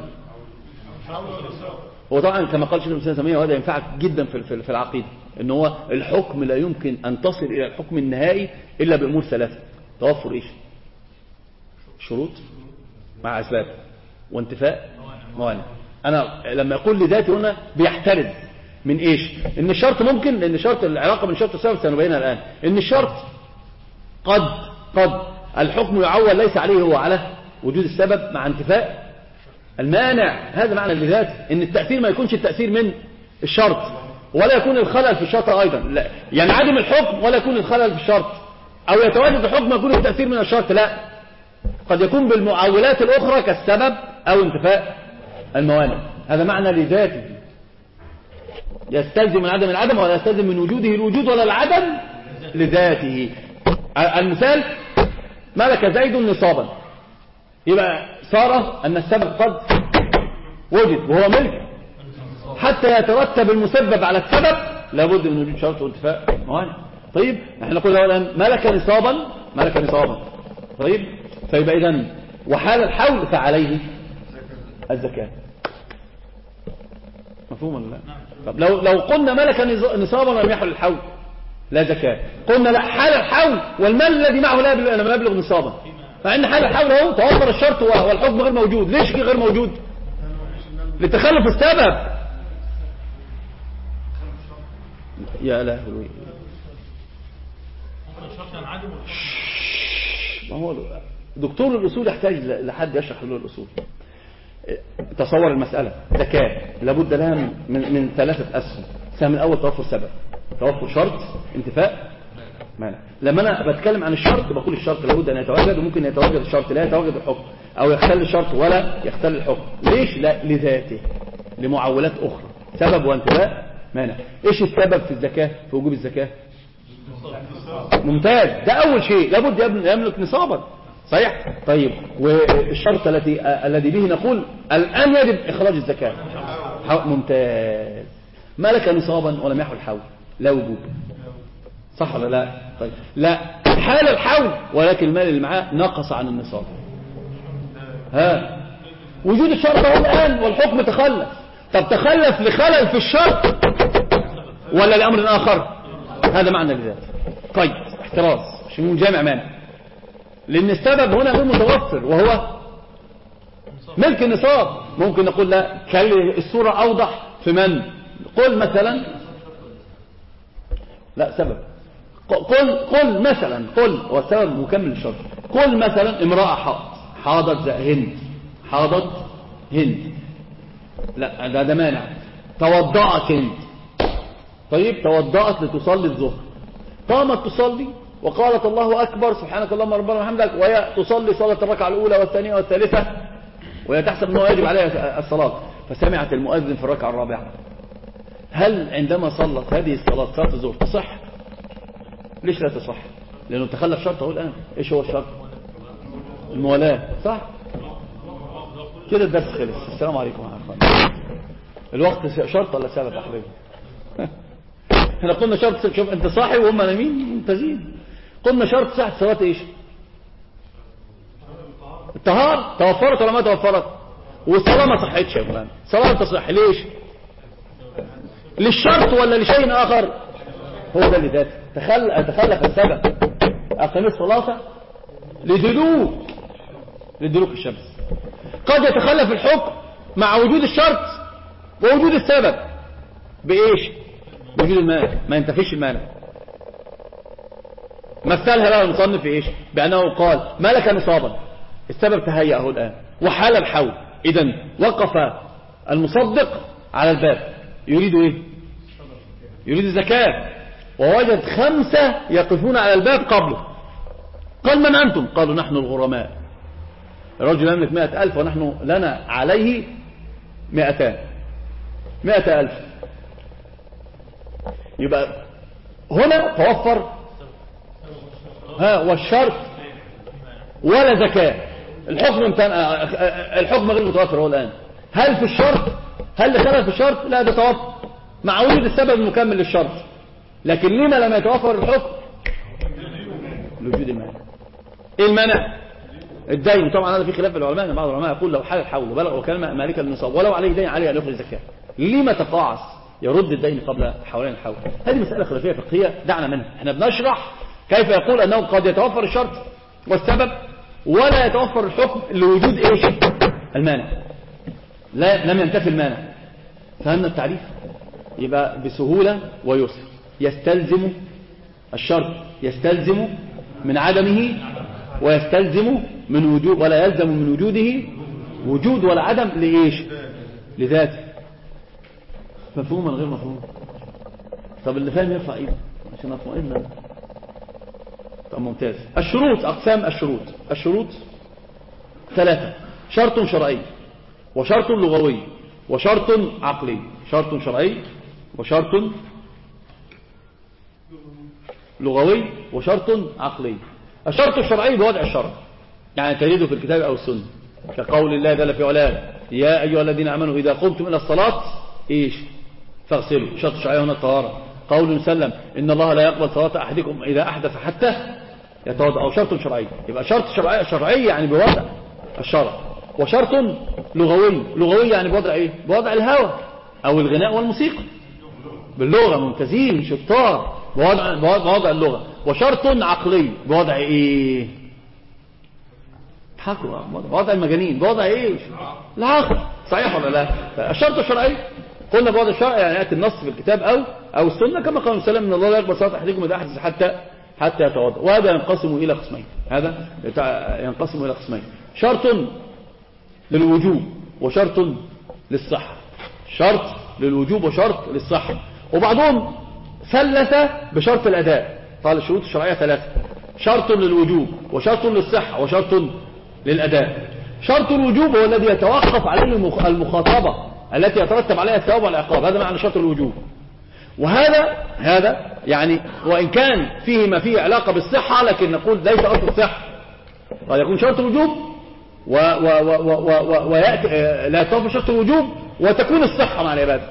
هو طبعا كما قال شيخ الإسلام تيمية وهذا ينفعك جدا في في العقيدة ان هو الحكم لا يمكن ان تصل الى الحكم النهائي الا بامور ثلاثه. توفر ايش؟ شروط مع اسباب وانتفاء موانع. انا لما يقول لذاتي هنا بيحترز من ايش؟ ان الشرط ممكن، لان الشرط العلاقه بين الشرط والسبب سنبينها الان. ان الشرط قد قد الحكم يعول ليس عليه هو على وجود السبب مع انتفاء المانع. هذا معنى لذاته ان التاثير ما يكونش التاثير من الشرط ولا يكون الخلل في الشرط أيضا. لا يعني عدم الحكم ولا يكون الخلل في الشرط، أو يتواجد الحكم يكون التأثير من الشرط. لا قد يكون بالمعولات الأخرى كالسبب أو انتفاء الموانع. هذا معنى لذاته. يستلزم من عدم العدم ولا يستلزم من وجوده الوجود ولا العدم لذاته. المثال ملك زيد نصابا، يبقى صار أن السبب قد وجد وهو ملك. حتى يترتب المسبب على السبب لابد من وجود شرط وانتفاء موانع. طيب احنا نقول له الآن ملك نصابا، ملك نصابا. طيب فيبقى إذن وحال الحول فعليه الزكاة. مفهوم ولا لا؟ طب لو لو قلنا ملك نصابا ولم يحل الحول لا زكاة. قلنا لا، حال الحول والمال الذي معه لا لم يبلغ نصابا، مع ان حال الحول اهو توفر الشرط والحكم غير موجود. ليش غير موجود؟ لتخلف السبب. يا لهوي، ما هو دكتور الأصول يحتاج لحد يشرح له الأصول. تصور المسألة زكاة لابد لها من, من ثلاثة أسهم. السهم الأول توفر سبب، توفر شرط، انتفاء مانع. لما أنا بتكلم عن الشرط بقول الشرط لابد أن يتواجد، وممكن يتواجد الشرط لا يتواجد الحكم، أو يختل الشرط ولا يختل الحكم. ليش؟ لا لذاته، لمعولات أخرى، سبب وانتفاء مانع. إيش السبب في الزكاة، في وجوب الزكاة؟ ممتاز، ده أول شيء لابد يملك نصابا. صحيح. طيب والشرط التي الذي به نقول الآن يجب إخراج الزكاة. ممتاز. ملك نصابا ولم يحول الحول لا وجود، صح ولا لا؟ طيب لا، حال الحول ولكن المال اللي معاه نقص عن النصاب. ها وجود الشرط هو الآن والحكم تخلف. طب تخلف لخلل في الشرط ولا لأمر آخر؟ هذا معنى لذلك. طيب احتراز عشان جامع مانع، لأن السبب هنا غير متوفر وهو ملك النصاب. ممكن نقول لا، خلي الصورة أوضح في من. قل مثلا لا سبب، قل قل مثلا قل والسبب مكمل الشرط. قل مثلا امرأة حاضت حاضت هند حاضت هند لا ده ده مانع. توضأت هند، طيب توضأت لتصلي الظهر، قامت تصلي وقالت الله أكبر سبحانك اللهم ربنا وحمدك، وهي تصلي صلاة الركعة الأولى والثانية والثالثة وهي تحسب أنه يجب عليها الصلاة، فسمعت المؤذن في الركعة الرابعة. هل عندما صلت هذه الصلاة صلاة الظهر تصح؟ ليش لا تصح؟ لأنه تخلف شرط أهو الآن. إيش هو الشرط؟ الموالاة، صح؟ كده الدرس خلص. السلام عليكم ورحمة الله. الوقت شرط ولا سبب يا حبيبي؟ احنا قلنا شرط، شوف انت صاحي وهم نايمين ممتازين. قلنا شرط صحة صلاة ايش؟ الطهارة. توفرت ولا ما توفرت؟ والصلاة ما صحتش يا فلان. صلاة تصح ليش؟ للشرط ولا لشيء آخر؟ هو ده اللي ذاته تخل... تخلف السبب. أقم الصلاة لدلوك لدلوك الشمس. قد يتخلف الحكم مع وجود الشرط ووجود السبب بإيش؟ وجود المانع، ما ينتفيش المانع. مثلها له المصنف في إيش؟ بأنه قال ملك نصابا، السبب تهيأه الآن وحال الحول. إذن وقف المصدق على الباب يريد إيه؟ يريد الزكاة، ووجد خمسة يقفون على الباب قبله. قال من أنتم؟ قالوا نحن الغرماء. الرجل يملك مئة ألف ونحن لنا عليه مئتان مئة ألف. يبقى هنا توفر ها والشرط ولا زكاة. الحكم الحكم غير متوفر هو الآن. هل في الشرط؟ هل خلل في الشرط؟ لا، ده توفر مع وجود السبب المكمل للشرط. لكن لما لم يتوفر الحكم؟ لوجود المانع. ايه المانع؟ الدين. طبعا هذا في خلاف العلماء، بعض العلماء يقول لو حال الحول وبلغ وكان مالكا للنصاب ولو عليه دين عليه ان يخرج زكاه. لما تقاعس يرد الدين قبل حولين الحول؟ هذه مساله خلافيه فقهيه دعنا منها. احنا بنشرح كيف يقول انه قد يتوفر الشرط والسبب ولا يتوفر الحكم لوجود ايش؟ المانع. لا، لم ينتفي المانع. فهمنا التعريف؟ يبقى بسهوله ويسر. يستلزم الشرط يستلزم من عدمه ويستلزم من وجود، ولا يلزم من وجوده وجود ولا عدم لإيش؟ لذاته. مفهوم ولا غير مفهوم؟ طب اللي فاهم يرفع ايده عشان اطمئن. طب ممتاز. الشروط، اقسام الشروط. الشروط ثلاثة: شرط شرعي وشرط لغوي وشرط عقلي. شرط شرعي وشرط لغوي وشرط عقلي. الشرط الشرعي بوضع الشرع، يعني تجده في الكتاب أو السنة، كقول الله جل في علاه يا أيها الذين آمنوا إذا قمتم إلى الصلاة إيش فاغسلوا. شرط الشرعي هنا الطهارة. قول سلم إن الله لا يقبل صلاة أحدكم إذا أحدث حتى يتوضأ، أو شرط شرعي. يبقى شرط شرعي شرعي يعني بوضع الشرع، وشرط لغوي لغوي يعني بوضع إيه؟ بوضع الهوى أو الغناء والموسيقى باللغة، ممتازين شطار بوضع, بوضع اللغة. وشرط عقلي بوضع إيه؟ حقوا بوضع المجانين بوضع إيه؟ العقل. صحيح ولا لا؟ الشرط الشرعي قلنا بوضع الشرع يعني يأتي النص في الكتاب أو أو السنة، كما قال السلام إن الله لا يقبل صلاة أحدكم إذا أحدث حتى حتى يتوضأ. وهذا ينقسم إلى قسمين، هذا ينقسم إلى قسمين: شرط للوجوب وشرط للصحة. شرط للوجوب وشرط للصحة. وبعضهم ثلث بشرط الأداء، قال الشروط الشرعية ثلاثة: شرط للوجوب وشرط للصحة وشرط للأداء. شرط الوجوب هو الذي يتوقف عليه المخاطبة التي يترتب عليها الثواب والعقاب، هذا معنى شرط الوجوب. وهذا هذا يعني وإن كان فيه ما فيه علاقة بالصحة، لكن نقول ليس أصل الصحة. قد يكون شرط الوجوب و و و و ويأتي لا يتوفى شرط الوجوب وتكون الصحة مع العبادة.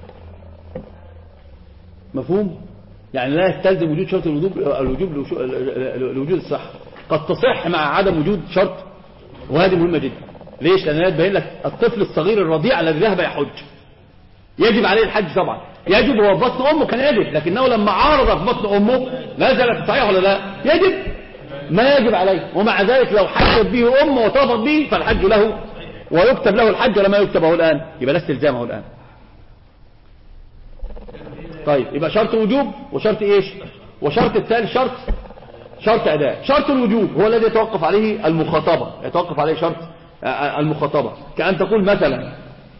مفهوم؟ يعني لا يستلزم وجود شرط الوجوب الوجوب لوجود الصحة، قد تصح مع عدم وجود شرط. وهذه مهمة جدا. ليش؟ لأنها تبين لك الطفل الصغير الرضيع الذي ذهب يحج يجب عليه الحج طبعا، يجب هو في بطن أمه كان يجب، لكنه لما عارض في بطن أمه نزلت. صحيح ولا لا؟ يجب ما يجب عليه، ومع ذلك لو حجت به أمه وطافت به فالحج له ويكتب له الحج ولا ما يكتبه الآن، يبقى لا استلزامه الآن. طيب يبقى شرط وجوب وشرط إيش؟ وشرط الثالث شرط شرط أداء. شرط الوجوب هو الذي يتوقف عليه المخاطبة، يتوقف عليه شرط المخاطبة، كأن تقول مثلا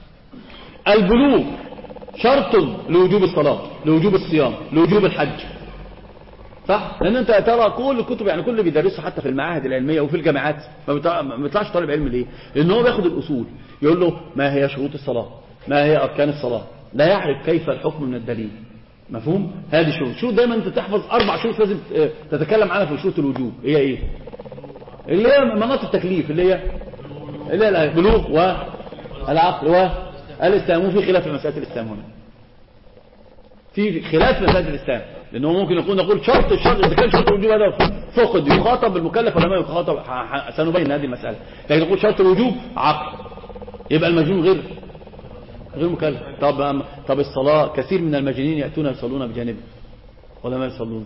البلوغ شرط لوجوب الصلاة، لوجوب الصيام، لوجوب الحج. صح؟ لأن أنت ترى كل الكتب، يعني كل اللي بيدرسوا حتى في المعاهد العلمية وفي الجامعات ما بيطلعش طالب علم. ليه؟ لأنه هو بياخد الأصول، يقول له ما هي شروط الصلاة، ما هي أركان الصلاة، لا يعرف كيف الحكم من الدليل. مفهوم؟ هذه شروط. شروط دايما أنت تحفظ أربع شروط لازم تتكلم عنها في شروط الوجوب. هي إيه؟ اللي هي مناط التكليف، اللي هي اللي هي البلوغ والعقل والإسلام. وفي خلاف في مسألة الإسلام هنا، في خلاف في مسألة الإسلام، لأنه ممكن يكون نقول شرط الشرط إذا كان شرط الوجوب هذا فقد يخاطب المكلف ولا ما يخاطب، سنبين هذه المسألة. لكن نقول شرط الوجوب عقل، يبقى المجنون غير غير مكلف. طب طب الصلاة، كثير من المجانين يأتون يصلون بجانب ولا ما يصلون؟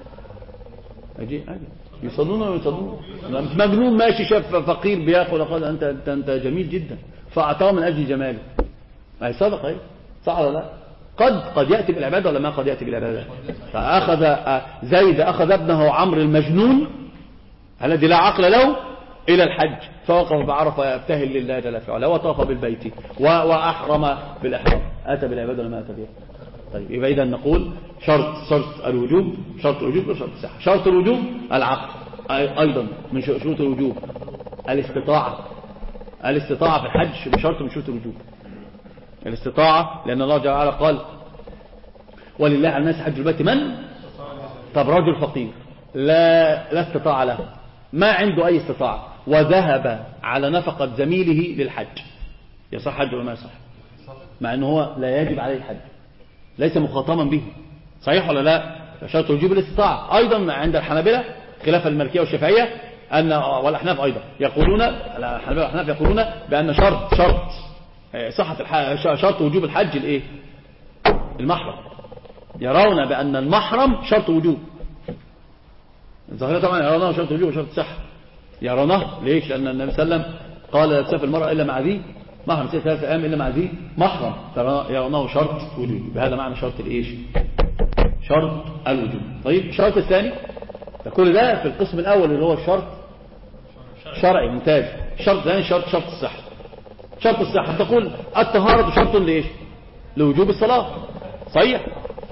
أجي أجي يصلون ولا يصلون؟ مجنون ماشي شاف فقير بياخد، قال أنت أنت أنت جميل جدا فأعطاه من أجل جماله، هي صدقة اهي. صح ولا لا؟ قد قد يأتي بالعبادة ولا ما قد يأتي بالعبادة. فأخذ زيد أخذ ابنه عمرو المجنون الذي لا عقل له إلى الحج، فوقف بعرفة يبتهل لله جل في علاه وطاف بالبيت وأحرم بالإحرام. أتى بالعبادة ولا ما أتى بها؟ طيب يبقى إذا نقول شرط شرط الوجوب شرط الوجوب وشرط الصحة. شرط الوجوب العقل، أيضا من شروط الوجوب الاستطاعة. الاستطاعة في الحج بشرط من شروط الوجوب الاستطاعة، لأن الله جل وعلا قال ولله على الناس حج البيت من. طب رجل فقير لا لا استطاع له، ما عنده أي استطاعة، وذهب على نفقة زميله للحج، يصح حج ولا ما يصح؟ مع أنه هو لا يجب عليه الحج، ليس مخاطما به. صحيح ولا لا؟ شرط الوجوب الاستطاعة. أيضا عند الحنابلة خلاف المالكية والشافعية أن والأحناف أيضا يقولون، الحنابلة والأحناف يقولون بأن شرط شرط صحة الحج، شرط وجوب الحج الايه؟ المحرم. يرون بأن المحرم شرط وجوب. الظاهرة طبعا يرونه شرط وجوب وشرط صحة. يرونه ليش؟ لأن النبي صلى الله عليه وسلم قال لا تسافر المرأة إلا مع ذي محرم، تسافر ثلاثة أيام إلا مع ذي محرم، يرونه شرط وجوب. بهذا معنى شرط الايش؟ شرط الوجوب. طيب الشرط الثاني، كل ده في القسم الأول اللي هو الشرط شرعي ممتاز. الشرط الثاني شرط شرط الصحة. شرط الصحة تقول الطهارة شرط لإيش؟ لوجوب الصلاة. صحيح؟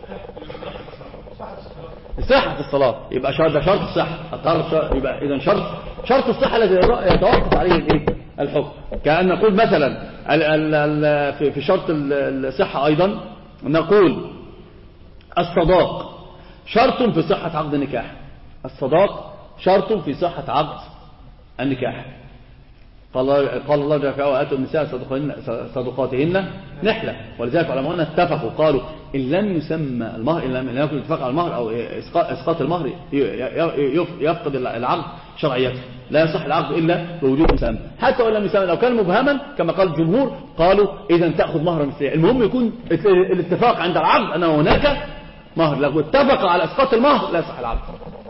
صحة الصلاة يبقى شرط شرط الصحة. الطهارة يبقى إذا شرط شرط الصحة الذي يتوقف عليه الإيه؟ الحكم. كأن نقول مثلا ال ال ال في في شرط الصحة أيضا نقول الصداق شرط في صحة عقد النكاح. الصداق شرط في صحة عقد النكاح. قال قال الله جل وعلا وآتوا النساء صدقاتهن نحلة. ولذلك علماءنا اتفقوا قالوا إن لم يسمى المهر، إن لم يكن اتفاق على المهر أو إسقاط المهر يفقد العقد شرعيته، لا يصح العقد إلا بوجود مسمى. حتى وإن لم يسمى لو كان مبهما كما قال الجمهور قالوا إذا تأخذ مهرا مثليا. المهم يكون الاتفاق عند العقد أن هناك مهر. لو اتفق على إسقاط المهر لا يصح العقد.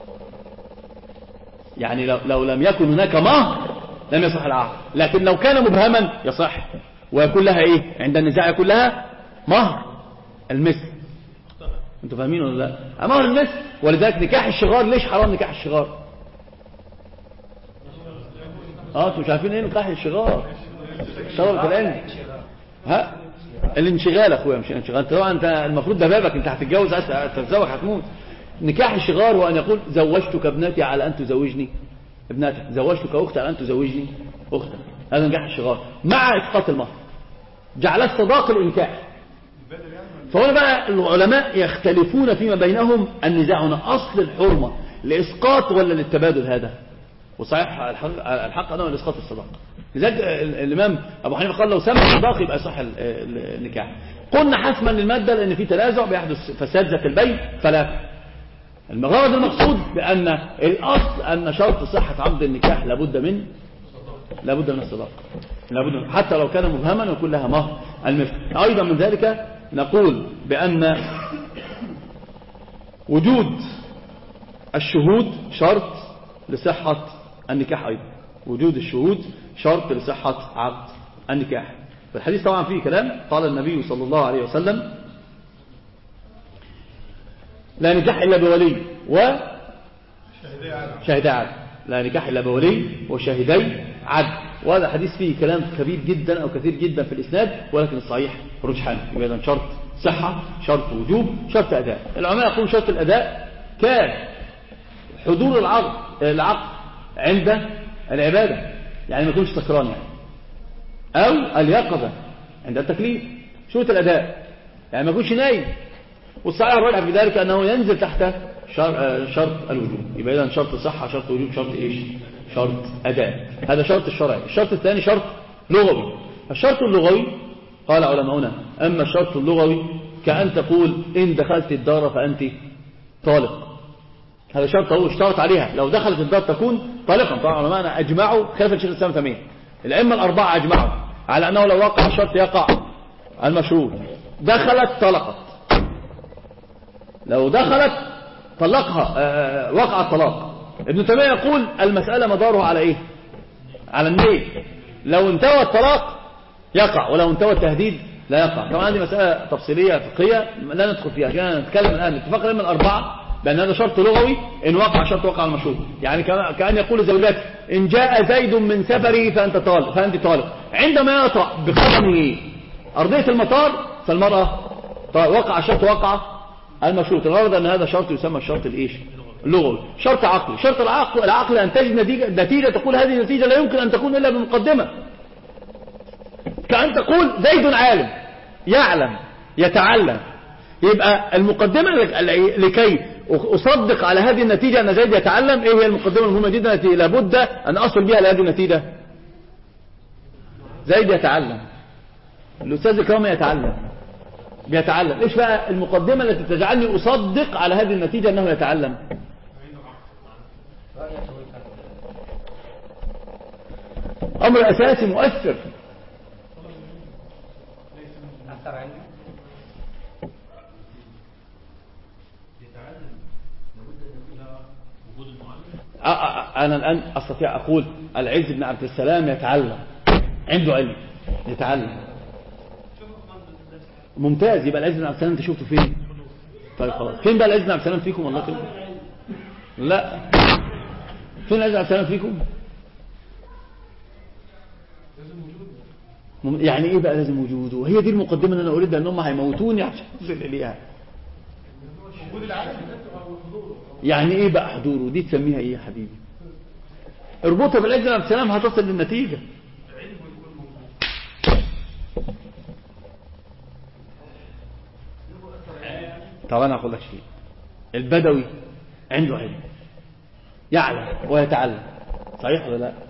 يعني لو, لو لم يكن هناك مهر لم يصح العقد، لكن لو كان مبهما يصح، ويكون لها ايه عند النزاع؟ يكون لها مهر المثل. انتوا فاهمين ولا لا؟ مهر المثل. ولذلك نكاح الشغار ليش حرام؟ نكاح الشغار اه انتوا مش عارفين ايه نكاح الشغار؟ شرط العلم ها الانشغال اخويا، مش الانشغال. طبعا انت المفروض ده بابك، انت هتتجوز هتتزوج هتموت. نكاح الشغار هو ان يقول زوجتك ابنتي على ان تزوجني ابنتك، زوجتك اختي على ان تزوجني اختك. هذا نكاح الشغار مع اسقاط المهر، جعل الصداق الانكاح. فهنا بقى العلماء يختلفون فيما بينهم. النزاع هنا اصل الحرمه لاسقاط ولا للتبادل؟ هذا وصحيح الحق انه لاسقاط الصداق. لذلك الامام ابو حنيفه قال لو سمى الصداق يبقى صح النكاح. قلنا حسما للماده لان في تنازع بيحدث فساد ذات البين فلا. المغرض المقصود بأن الأصل أن شرط صحة عقد النكاح لابد من لابد من الصداق، لابد من حتى لو كان مبهما ويكون لها مهر المثل. أيضا من ذلك نقول بأن وجود الشهود شرط لصحة النكاح. أيضا وجود الشهود شرط لصحة عقد النكاح. والحديث طبعا فيه كلام. قال النبي صلى الله عليه وسلم لا نكاح إلا بولي وشاهدي عدل. لا نكاح إلا بولي وشاهدي عدل. وهذا حديث فيه كلام كبير جدا أو كثير جدا في الإسناد، ولكن الصحيح رجحان. يبقى إذن شرط صحة، شرط وجوب، شرط أداء. العلماء يقولون شرط الأداء كان حضور العقد العقد عند العبادة، يعني ما يكونش سكران يعني، أو اليقظة عند التكليف. شروط الأداء يعني ما يكونش نايم. والصحيح الراجح في ذلك أنه ينزل تحت شرط الوجوب. يبقى إذن شرط صحة، شرط وجوب، شرط إيش؟ شرط أداء. هذا شرط الشرعي. الشرط الثاني شرط لغوي. الشرط اللغوي قال علماؤنا أما الشرط اللغوي كأن تقول إن دخلت الدار فأنت طالق. هذا شرط هو اشترط عليها لو دخلت الدار تكون طالقا. طبعا علماؤنا أجمعوا خلافا شيخ الإسلام تيمية، الأئمة الأربعة أجمعوا على أنه لو وقع الشرط يقع المشروط. دخلت طلقت، لو دخلت طلقها آه وقع الطلاق. ابن تيمية يقول المسألة مدارها على ايه؟ على النية. لو انتوى الطلاق يقع، ولو انتوى التهديد لا يقع. طبعا هذه مسألة تفصيلية فقهية لا ندخل فيها، عشان نتكلم الآن اتفاق الأئمة الأربعة بأن هذا شرط لغوي. إن وقع شرط وقع المشروط. يعني كأن يقول لزوجته إن جاء زيد من سفره فأنت طالق، فأنت طالق. عندما يطرأ بقدمه أرضية المطار فالمرأة وقع شرط وقع المشروط. الغرض أن هذا شرط يسمى الشرط الإيش؟ اللغوي. شرط عقلي. شرط العقل العقل أن تجد نتيجة, نتيجة تقول هذه النتيجة لا يمكن أن تكون إلا بمقدمة. كأن تقول زيد عالم يعلم يتعلم. يبقى المقدمة لكي أصدق على هذه النتيجة أن زيد يتعلم. إيه هي المقدمة المهمة جدا التي لابد أن أصل بها لهذه النتيجة؟ زيد يتعلم، الأستاذ إكرامي يتعلم بيتعلم. إيش بقى المقدمة التي تجعلني أصدق على هذه النتيجة أنه يتعلم؟ أمر أساسي مؤثر. أنا الآن أستطيع أقول العز بن عبد السلام يتعلم، عنده علم يتعلم. ممتاز. يبقى العز بن عبد السلام انت شفته فين؟ طيب خلاص. فين بقى العز بن عبد السلام فيكم؟ والله كده لا. فين العز بن عبد السلام فيكم؟ يعني ايه بقى لازم وجوده؟ هي دي المقدمه اللي انا اريد ان هم هيموتوني عشان اوصل اليها. يعني ايه بقى حضوره؟ دي تسميها ايه يا حبيبي؟ اربطها بالعز بن عبد السلام هتصل للنتيجه. طب انا اقول لك شيء. البدوي عنده علم يعلم ويتعلم، صحيح ولا لا؟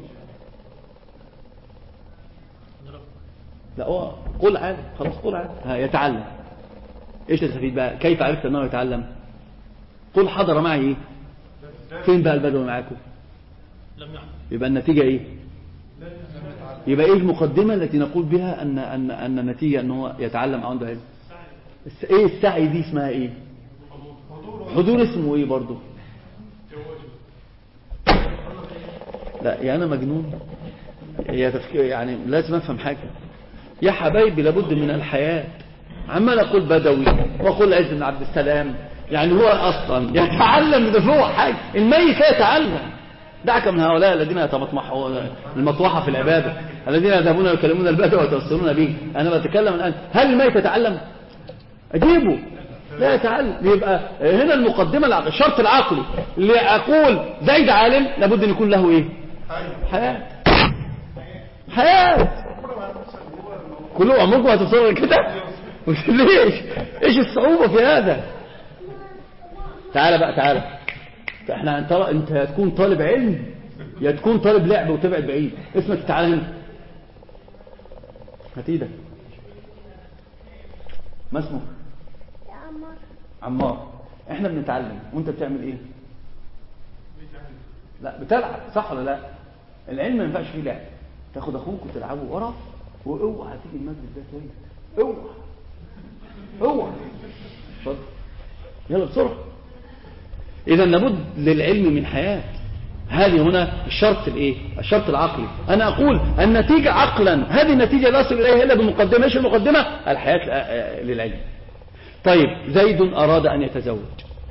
لا هو قل عالم، خلاص قل عالم. ها يتعلم، ايش تستفيد بقى؟ كيف عرفت انه يتعلم؟ قل حضر معي ايه؟ فين بقى البدوي معاكم؟ يبقى النتيجة ايه؟ يبقى ايه المقدمة التي نقول بها ان ان ان النتيجة انه يتعلم او عنده علم؟ ايه السعي دي اسمها ايه؟ حضور. اسمه ايه برضو؟ لا يعني انا مجنون يا تفكير، يعني لازم افهم حاجة يا حبايبي. لابد من الحياة. عمال اقول بدوي واقول عز بن عبد السلام، يعني هو اصلا يتعلم ده هو حاجة. الميت لا يتعلم. دعك من هؤلاء الذين يتمطمحوا المطوحة في العبادة، الذين يذهبون ويكلمون البدو ويتوسلون به. انا بتكلم الان، هل الميت يتعلم؟ اجيبه لا يتعلم. يبقى هنا المقدمة العقل، الشرط العقلي اللي اقول زيد عالم لابد ان يكون له ايه؟ حياة. حياة. كله عمركم هتوصلوا كده؟ ليش؟ ايش الصعوبة في هذا؟ تعالى بقى تعالى. احنا ترى انت هتكون طالب علم يا تكون طالب لعب وتبعد بعيد. اسمك تعالى هنا، هات ايدك. ما اسمك؟ عمار. عمار. احنا بنتعلم وانت بتعمل ايه؟ لا بتلعب، صح ولا لا؟ العلم ما ينفعش فيه لعب. تاخد اخوك وتلعبه ورا، واوعى تيجي المسجد ده كويس، اوعى اوعى. اتفضل يلا بسرعه. اذا لابد للعلم من حياه. هذه هنا الشرط الايه؟ الشرط العقلي. انا اقول النتيجه عقلا، هذه النتيجه لا يصل اليها الا بمقدمه. ايش المقدمه؟ الحياه للعلم. طيب زيد اراد ان يتزوج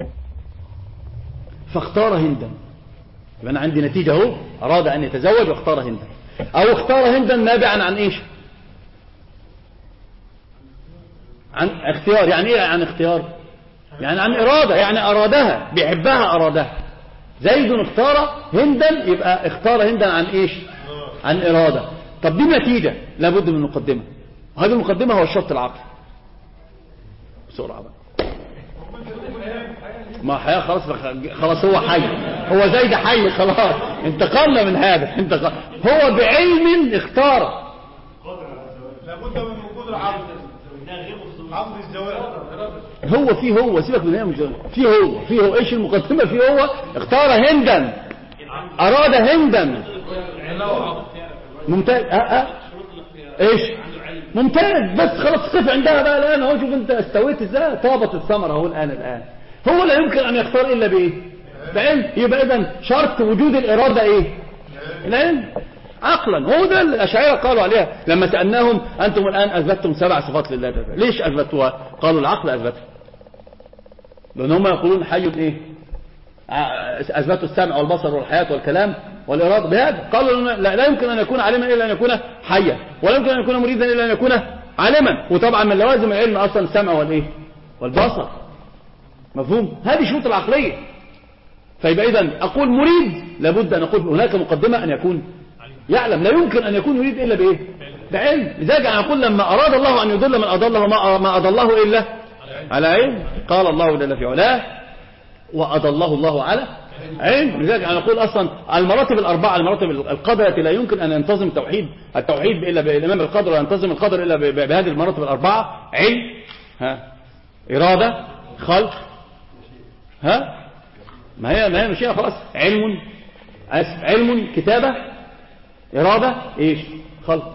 فاختار هندا، يبقى انا عندي نتيجه اهو، اراد ان يتزوج واختار هندا. او اختار هندا نابعا عن ايش؟ عن اختيار. يعني ايه عن اختيار؟ يعني عن اراده، يعني ارادها، بيحبها ارادها. زيد اختار هندا، يبقى اختار هندا عن ايش؟ عن اراده. طب دي نتيجه لابد من مقدمه، وهذه المقدمه هو الشرط العقلي. بسرعه بقى. ما حياه خلاص خلاص هو حي، هو زيد حي خلاص، انتقلنا من هذا. انتقل. هو بعلم اختار. لابد من وجود العقل، عقد الزواج. هو فيه هو سيبك من هنا، فيه هو فيه هو ايش المقدمه؟ فيه هو اختار هندا، اراد هندا. ممتاز. اه اه ايش ممتاز. بس خلاص قف عندها بقى الان اهو. شوف انت استويت ازاي، طابت الثمره اهو الان. الان هو لا يمكن ان يختار الا بايه؟ بعلم. يبقى اذا شرط وجود الاراده ايه؟ العلم. عقلا. هو ده الاشاعره قالوا عليها لما سالناهم انتم الان اثبتتم سبع صفات لله تعالى، ليش اثبتوها؟ قالوا العقل اثبتها، لان هم يقولون حي ايه؟ اثبتوا السمع والبصر والحياه والكلام والاراده بهذا. قالوا لا, لا يمكن ان يكون عالما الا ان يكون حيا، ولا يمكن ان يكون مريدا الا ان يكون عالما. وطبعا من لوازم العلم اصلا السمع والايه؟ والبصر. مفهوم؟ هذه شروط العقليه. فيبقى اذا اقول مريد لابد ان اقول هناك مقدمه ان يكون يعلم. لا يمكن ان يكون يريد الا بايه؟ بعلم. لذلك انا اقول لما اراد الله ان يضل من اضله ما اضله الا على علم. قال الله جل في علاه واضله الله على علم. لذلك انا اقول اصلا المراتب الاربعه، المراتب القدر التي لا يمكن ان ينتظم توحيد التوحيد الا بالامام القدر، ولا ينتظم القدر الا بهذه المراتب الاربعه: علم، ها، اراده، خلق، ها، ما هي ما هي مشيئه خلاص. علم علم كتابه، إرادة إيش؟ خلق.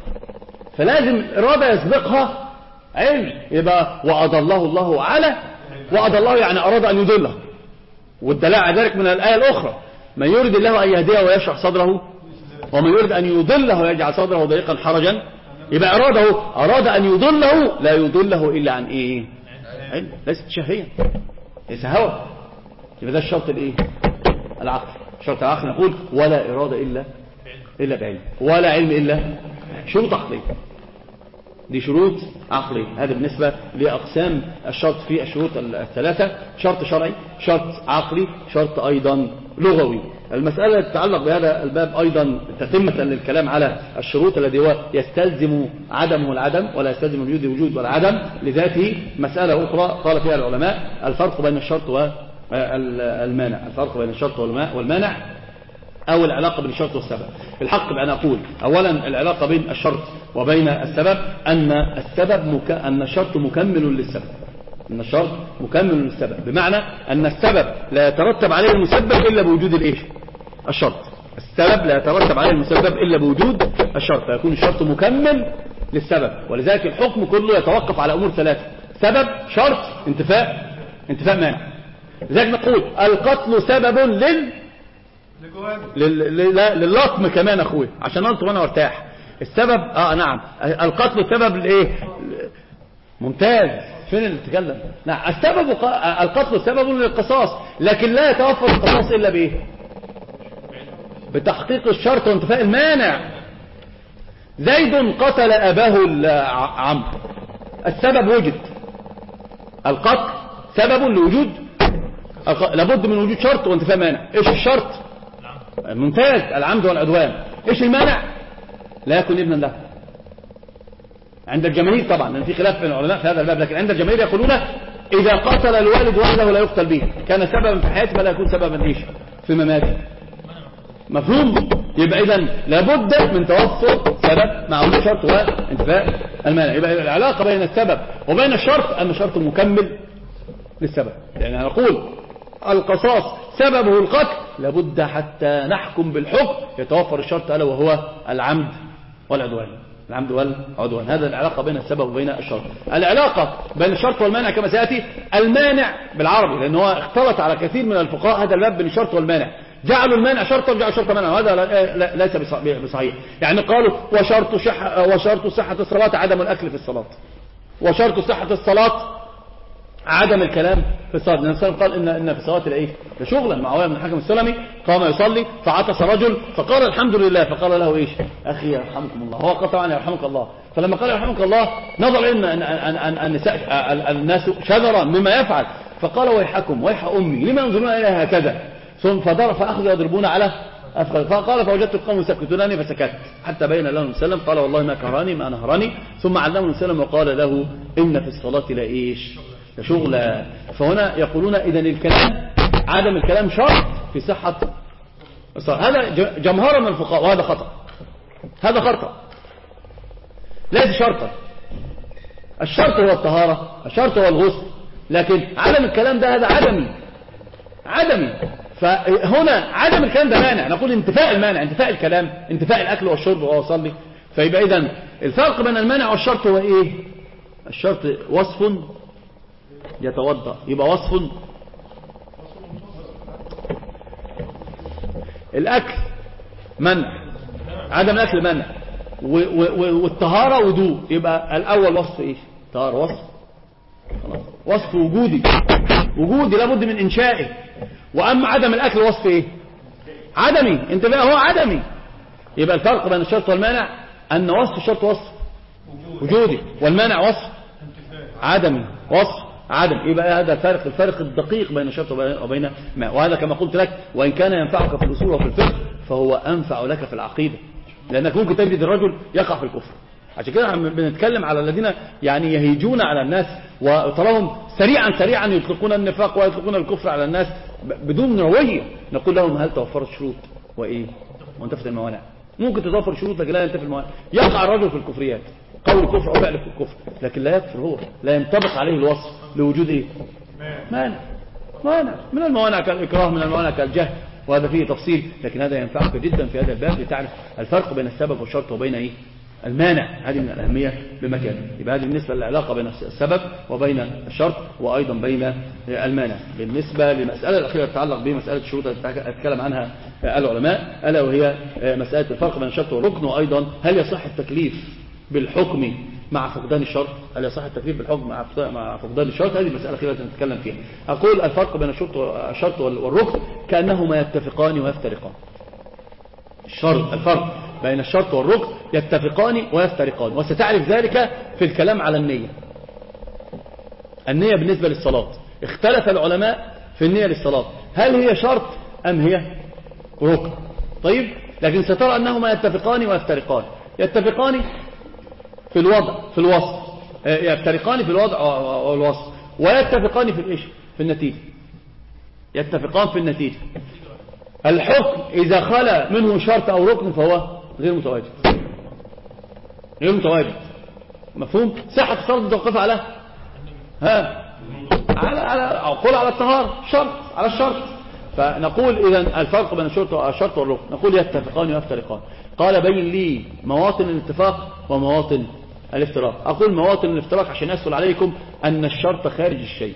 فلازم إرادة يسبقها علم. يبقى وأضله الله على، وأضله يعني أراد أن يضله. والدلاء على ذلك من الآية الأخرى: من يريد الله أن يهديه ويشرح صدره، ومن يريد أن يضله ويجعل صدره ضيقا حرجا. يبقى أراده أراد أن يضله، لا يضله إلا عن إيه؟ علم. ليست شهية، ليس هوى. يبقى ده الشرط الإيه؟ العقل. شرط العقل نقول ولا إرادة إلا إلا بعلم، ولا علم إلا شروط عقلية. دي شروط عقلية. هذا بالنسبة لأقسام الشرط في الشروط الثلاثة: شرط شرعي، شرط عقلي، شرط أيضا لغوي. المسألة تتعلق بهذا الباب أيضا تتمة للكلام على الشروط الذي هو يستلزم عدمه العدم ولا يستلزم وجود وجود ولا عدم لذاته. مسألة أخرى قال فيها العلماء: الفرق بين الشرط المانع. الفرق بين الشرط والمانع أو العلاقة بين الشرط والسبب. الحق بأن أقول أولا العلاقة بين الشرط وبين السبب أن السبب مك... أن الشرط مكمل للسبب. أن الشرط مكمل للسبب بمعنى أن السبب لا يترتب عليه المسبب إلا بوجود الإيش؟ الشرط. السبب لا يترتب عليه المسبب إلا بوجود الشرط، فيكون الشرط مكمل للسبب. ولذلك الحكم كله يتوقف على أمور ثلاثة: سبب، شرط، انتفاء انتفاء مانع. لذلك نقول القتل سبب لل لللطم كمان اخوي عشان انطم انا وارتاح. السبب اه نعم القتل سبب لايه؟ ممتاز. فين اللي تتكلم؟ نعم السبب القتل سبب للقصاص، لكن لا يتوفر القصاص الا بايه؟ بتحقيق الشرط وانتفاء المانع. زيد قتل اباه عمرو، السبب وجد، القتل سبب لوجود، لابد من وجود شرط وانتفاء مانع. ايش الشرط؟ ممتاز، العمد والعدوان. ايش المانع؟ لا يكون ابنا له. عند الجماهير طبعا لان في خلاف بين العلماء في هذا الباب، لكن عند الجماهير يقولون اذا قتل الوالد ولده لا يقتل به، كان سببا في حياته فلا يكون سببا ايش؟ في مماته. مفهوم؟ يبقى اذا لابد من توفر سبب مع وجود شرط وانتفاء المانع. يبقى العلاقه بين السبب وبين الشرط ان الشرط مكمل للسبب. يعني نقول القصاص سببه القتل، لابد حتى نحكم بالحكم يتوفر الشرط الا وهو العمد والعدوان. العمد والعدوان، هذا العلاقة بين السبب وبين الشرط. العلاقة بين الشرط والمانع كما سيأتي. المانع بالعربي لأنه هو اختلط على كثير من الفقهاء هذا الباب بين الشرط والمانع، جعلوا المانع شرطا وجعلوا الشرط مانعا، وهذا ليس بصحيح. يعني قالوا وشرط شح وشرط صحة الصلاة عدم الأكل في الصلاة، وشرط صحة الصلاة عدم الكلام في الصلاة. النبي صلى الله عليه وسلم قال إن إن في الصلاة لإيه؟ لشغلا. معاوية بن الحكم السلمي قام يصلي فعطس رجل فقال الحمد لله، فقال له إيش؟ أخي يرحمكم الله. هو قال طبعا يرحمك الله. فلما قال يرحمك الله نظر إن أن أن أن النساء الناس شذرا مما يفعل، فقال ويحكم ويح أمي لما ينظرون إليها هكذا؟ ثم فضرب فأخذوا يضربون على أفخذ. فقال فوجدت القوم يسكتونني فسكت حتى بين له وسلم. قال والله ما كهراني ما نهراني. ثم علمه وسلم وقال له إن في الصلاة لإيش؟ لشغل. فهنا يقولون إذا الكلام عدم الكلام شرط في صحة الصلاة. هذا جمهور من الفقهاء وهذا خطأ. هذا خطأ ليس شرطا. الشرط هو الطهارة، الشرط هو الغسل، لكن عدم الكلام ده هذا عدمي عدمي. فهنا عدم الكلام ده مانع. نقول انتفاء المانع، انتفاء الكلام، انتفاء الأكل والشرب وهو يصلي. فيبقى إذن الفرق بين المانع والشرط هو إيه؟ الشرط وصف يتوضأ، يبقى وصف الأكل منع، عدم الأكل منع، والطهارة وضوء. يبقى الأول وصف إيش؟ طهارة وصف خلاص. وصف وجودي وجودي لابد من إنشائه. وأما عدم الأكل وصف إيه؟ عدمي. انت بقى هو عدمي. يبقى الفرق بين الشرط والمانع أن وصف الشرط وصف وجودي والمانع وصف عدمي وصف عدم. يبقى هذا الفرق الفرق الدقيق بين الشرط وبين ما. وهذا كما قلت لك وإن كان ينفعك في الأصول وفي الفقه فهو أنفع لك في العقيدة، لأنك ممكن تجد الرجل يقع في الكفر. عشان كده بنتكلم على الذين يعني يهيجون على الناس وتراهم سريعا سريعا يطلقون النفاق ويطلقون الكفر على الناس بدون روية. نقول لهم هل توفرت شروط وإيه وانتفت الموانع؟ ممكن تتوفر شروط لكن لا ينتفي الموانع. يقع الرجل في الكفريات، قول الكفر أو فعل في الكفر، لكن لا يكفر هو، لا ينطبق عليه الوصف لوجود إيه؟ مانع. مانع من الموانع كالإكراه، من الموانع كالجهل، وهذا فيه تفصيل، لكن هذا ينفعك جدا في هذا الباب لتعرف الفرق بين السبب والشرط وبين إيه؟ المانع. هذه من الأهمية بمكان. يبقى هذه بالنسبة للعلاقة بين السبب وبين الشرط وأيضا بين المانع. بالنسبة للمسألة الأخيرة تتعلق بمسألة الشروط التي أتكلم عنها العلماء، ألا وهي مسألة الفرق بين الشرط والركن، وأيضا هل يصح التكليف بالحكم مع فقدان الشرط؟ هل يصح التكليف بالحكم مع فقدان الشرط؟ هذه المسألة الأخيرة التي نتكلم فيها. أقول الفرق بين الشرط والشرط والركن كأنهما يتفقان ويفترقان. الشرط الفرق بين الشرط والركن يتفقان ويفترقان، وستعرف ذلك في الكلام على النية. النية بالنسبة للصلاة اختلف العلماء في النية للصلاة، هل هي شرط أم هي ركن؟ طيب، لكن سترى أنهما يتفقان ويفترقان. يتفقان في الوضع في الوصف، يفترقان في الوضع والوصف، ويتفقان في الإيش؟ في النتيجة. يتفقان في النتيجة. الحكم إذا خلى منه شرط أو ركن فهو غير متواجد، غير متواجد. مفهوم؟ صحة الصلاة متوقفة على ها على على أقول على الطهارة، شرط على الشرط. فنقول إذا الفرق بين الشرط والشرط والركن، نقول يتفقان ويفترقان. قال بين لي مواطن الاتفاق ومواطن الافتراق. أقول مواطن الافتراق عشان يسهل عليكم أن الشرط خارج الشيء.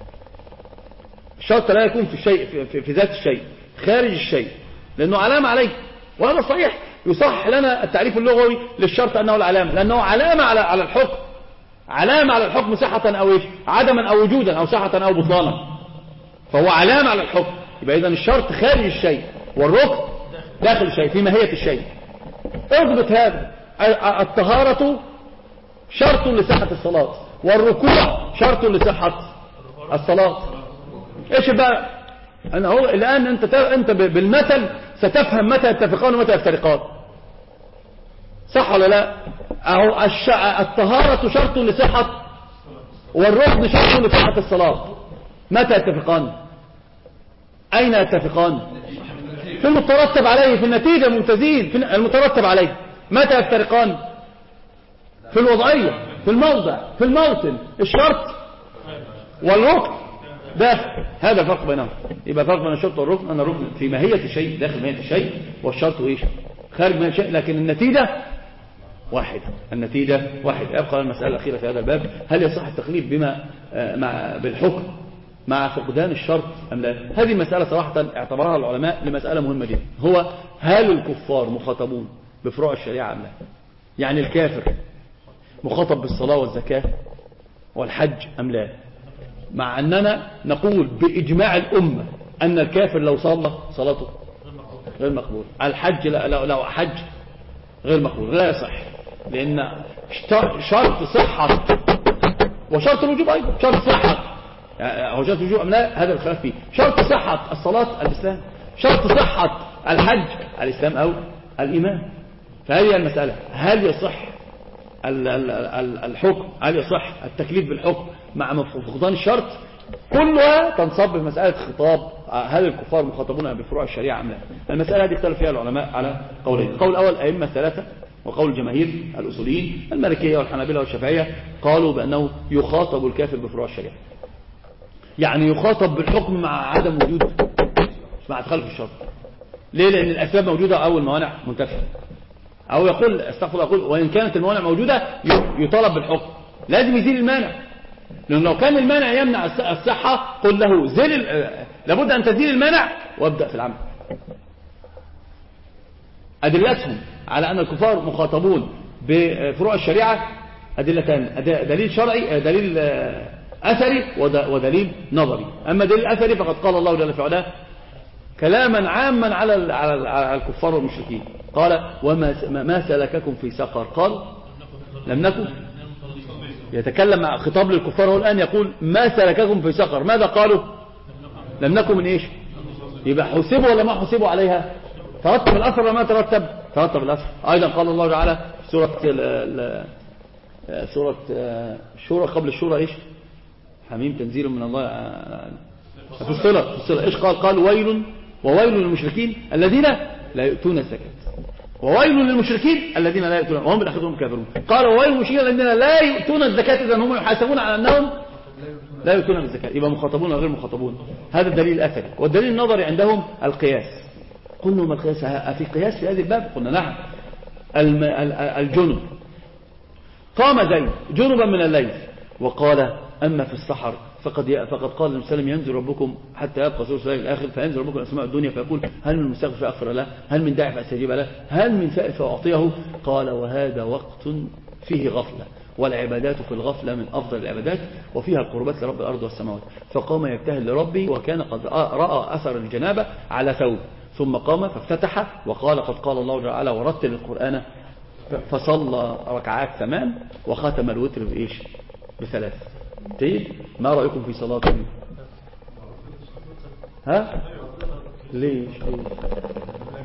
الشرط لا يكون في الشيء في, في, في ذات الشيء، خارج الشيء، لأنه علامة عليه، وهذا صحيح. يصح لنا التعريف اللغوي للشرط أنه العلامة، لأنه علامة على على الحكم، علامة على الحكم صحة أو إيش، عدما أو وجودا أو صحة أو بطلانا، فهو علامة على الحكم. يبقى إذن الشرط خارج الشيء والركن داخل الشيء في ماهية الشيء. اضبط هذا. الطهارة شرط لصحة الصلاة، والركوع شرط لصحة الصلاة. ايش بقى؟ انا هو الان انت انت بالمثل ستفهم متى يتفقان ومتى يفترقان، صح ولا لا؟ اهو الطهارة شرط لصحة والركن شرط لصحة الصلاة. متى يتفقان؟ اين يتفقان؟ في المترتب عليه، في النتيجة ممتازين في المترتب عليه. متى يفترقان؟ في الوضعية، في الموضع، في الموطن. الشرط والركن داخل، هذا فرق بينهم. يبقى فرق بين الشرط والركن أن الركن في ماهية الشيء، داخل ماهية الشيء، والشرط إيش؟ خارج ماهية الشيء، لكن النتيجة واحدة، النتيجة واحدة. يبقى المسألة الأخيرة في هذا الباب: هل يصح التقليد بما مع بالحكم مع فقدان الشرط أم لا؟ هذه مسألة صراحة اعتبرها العلماء لمسألة مهمة جدا، هو هل الكفار مخاطبون بفروع الشريعة أم لا؟ يعني الكافر مخاطب بالصلاة والزكاة والحج أم لا؟ مع أننا نقول بإجماع الأمة أن الكافر لو صلى صلاته غير مقبول، الحج لو, لو حج غير مقبول، لا يصح، لأن شرط صحة وشرط الوجوب أيضا، شرط صحة هو شرط الوجوب أم لا؟ هذا الخلاف فيه. شرط صحة الصلاة الإسلام، شرط صحة الحج الإسلام أو الإيمان. فهذه المسألة: هل يصح الحكم، هل يصح التكليف بالحكم مع فقدان الشرط؟ كلها تنصب في مسألة خطاب هل الكفار مخاطبون بفروع الشريعة أم لا. المسألة هذه اختلف فيها العلماء على قولين: القول الأول أئمة ثلاثة، وقول جماهير الأصوليين المالكية والحنابلة والشافعية قالوا بأنه يخاطب الكافر بفروع الشريعة، يعني يخاطب بالحكم مع عدم وجود، مع تخلف الشرط. ليه؟ لأن الأسباب موجودة أو الموانع منتفية، أو يقول استغفر الله، يقول وإن كانت الموانع موجودة يطالب بالحكم، لازم يزيل المانع، لأن لو كان المانع يمنع الصحة قل له زيل، لابد أن تزيل المانع وابدأ في العمل. أدلتهم على أن الكفار مخاطبون بفروع الشريعة أدلتان: دليل شرعي، دليل أثري، ودليل نظري. أما دليل أثري فقد قال الله جل وعلا كلاما عاما على على الكفار والمشركين، قال وما ما سلككم في سقر؟ قال لم نكن. يتكلم مع خطاب للكفار، هو الآن يقول ما سلككم في سقر، ماذا قالوا؟ لم نكن من إيش؟ يبقى حسبوا ولا ما حسبوا عليها؟ ترتب الأثر ولا ما ترتب؟ ترتب الأثر. أيضا قال الله تعالى في سورة سورة الشورى قبل الشورى إيش؟ حميم تنزيل من الله. في الصلة في الصلة إيش قال؟ قال ويل وويل للمشركين الذين لا يؤتون الزكاة، وويل للمشركين الذين لا يؤتون وهم بالآخرة هم كافرون. قال وويل للمشركين الذين لا يؤتون الزكاة، إذن هم يحاسبون على أنهم لا يؤتون الزكاة، يبقى مخاطبون وغير مخاطبون. هذا الدليل الأثري. والدليل النظري عندهم القياس. قلنا ما القياس؟ في قياس في هذا الباب؟ قلنا نعم. الجنب قام زيد جنبا من الليل وقال أما في السحر فقد فقد قال النبي صلى الله عليه وسلم ينزل ربكم حتى يبقى ثلث الليل الآخر، فينزل ربكم الأسماء الدنيا فيقول هل من مستغفر فأغفر له، هل من داعي فأستجيب له، هل من سائل فأعطيه. قال وهذا وقت فيه غفلة، والعبادات في الغفلة من أفضل العبادات، وفيها القربات لرب الأرض والسماوات. فقام يبتهل لربي وكان قد رأى أثر الجنابة على ثوب، ثم قام فافتتح وقال قد قال الله تعالى ورتل القرآن، فصلى ركعات ثمان وختم الوتر بإيش؟ بثلاث. طيب ما رأيكم في صلاتكم؟ ها ليش ليش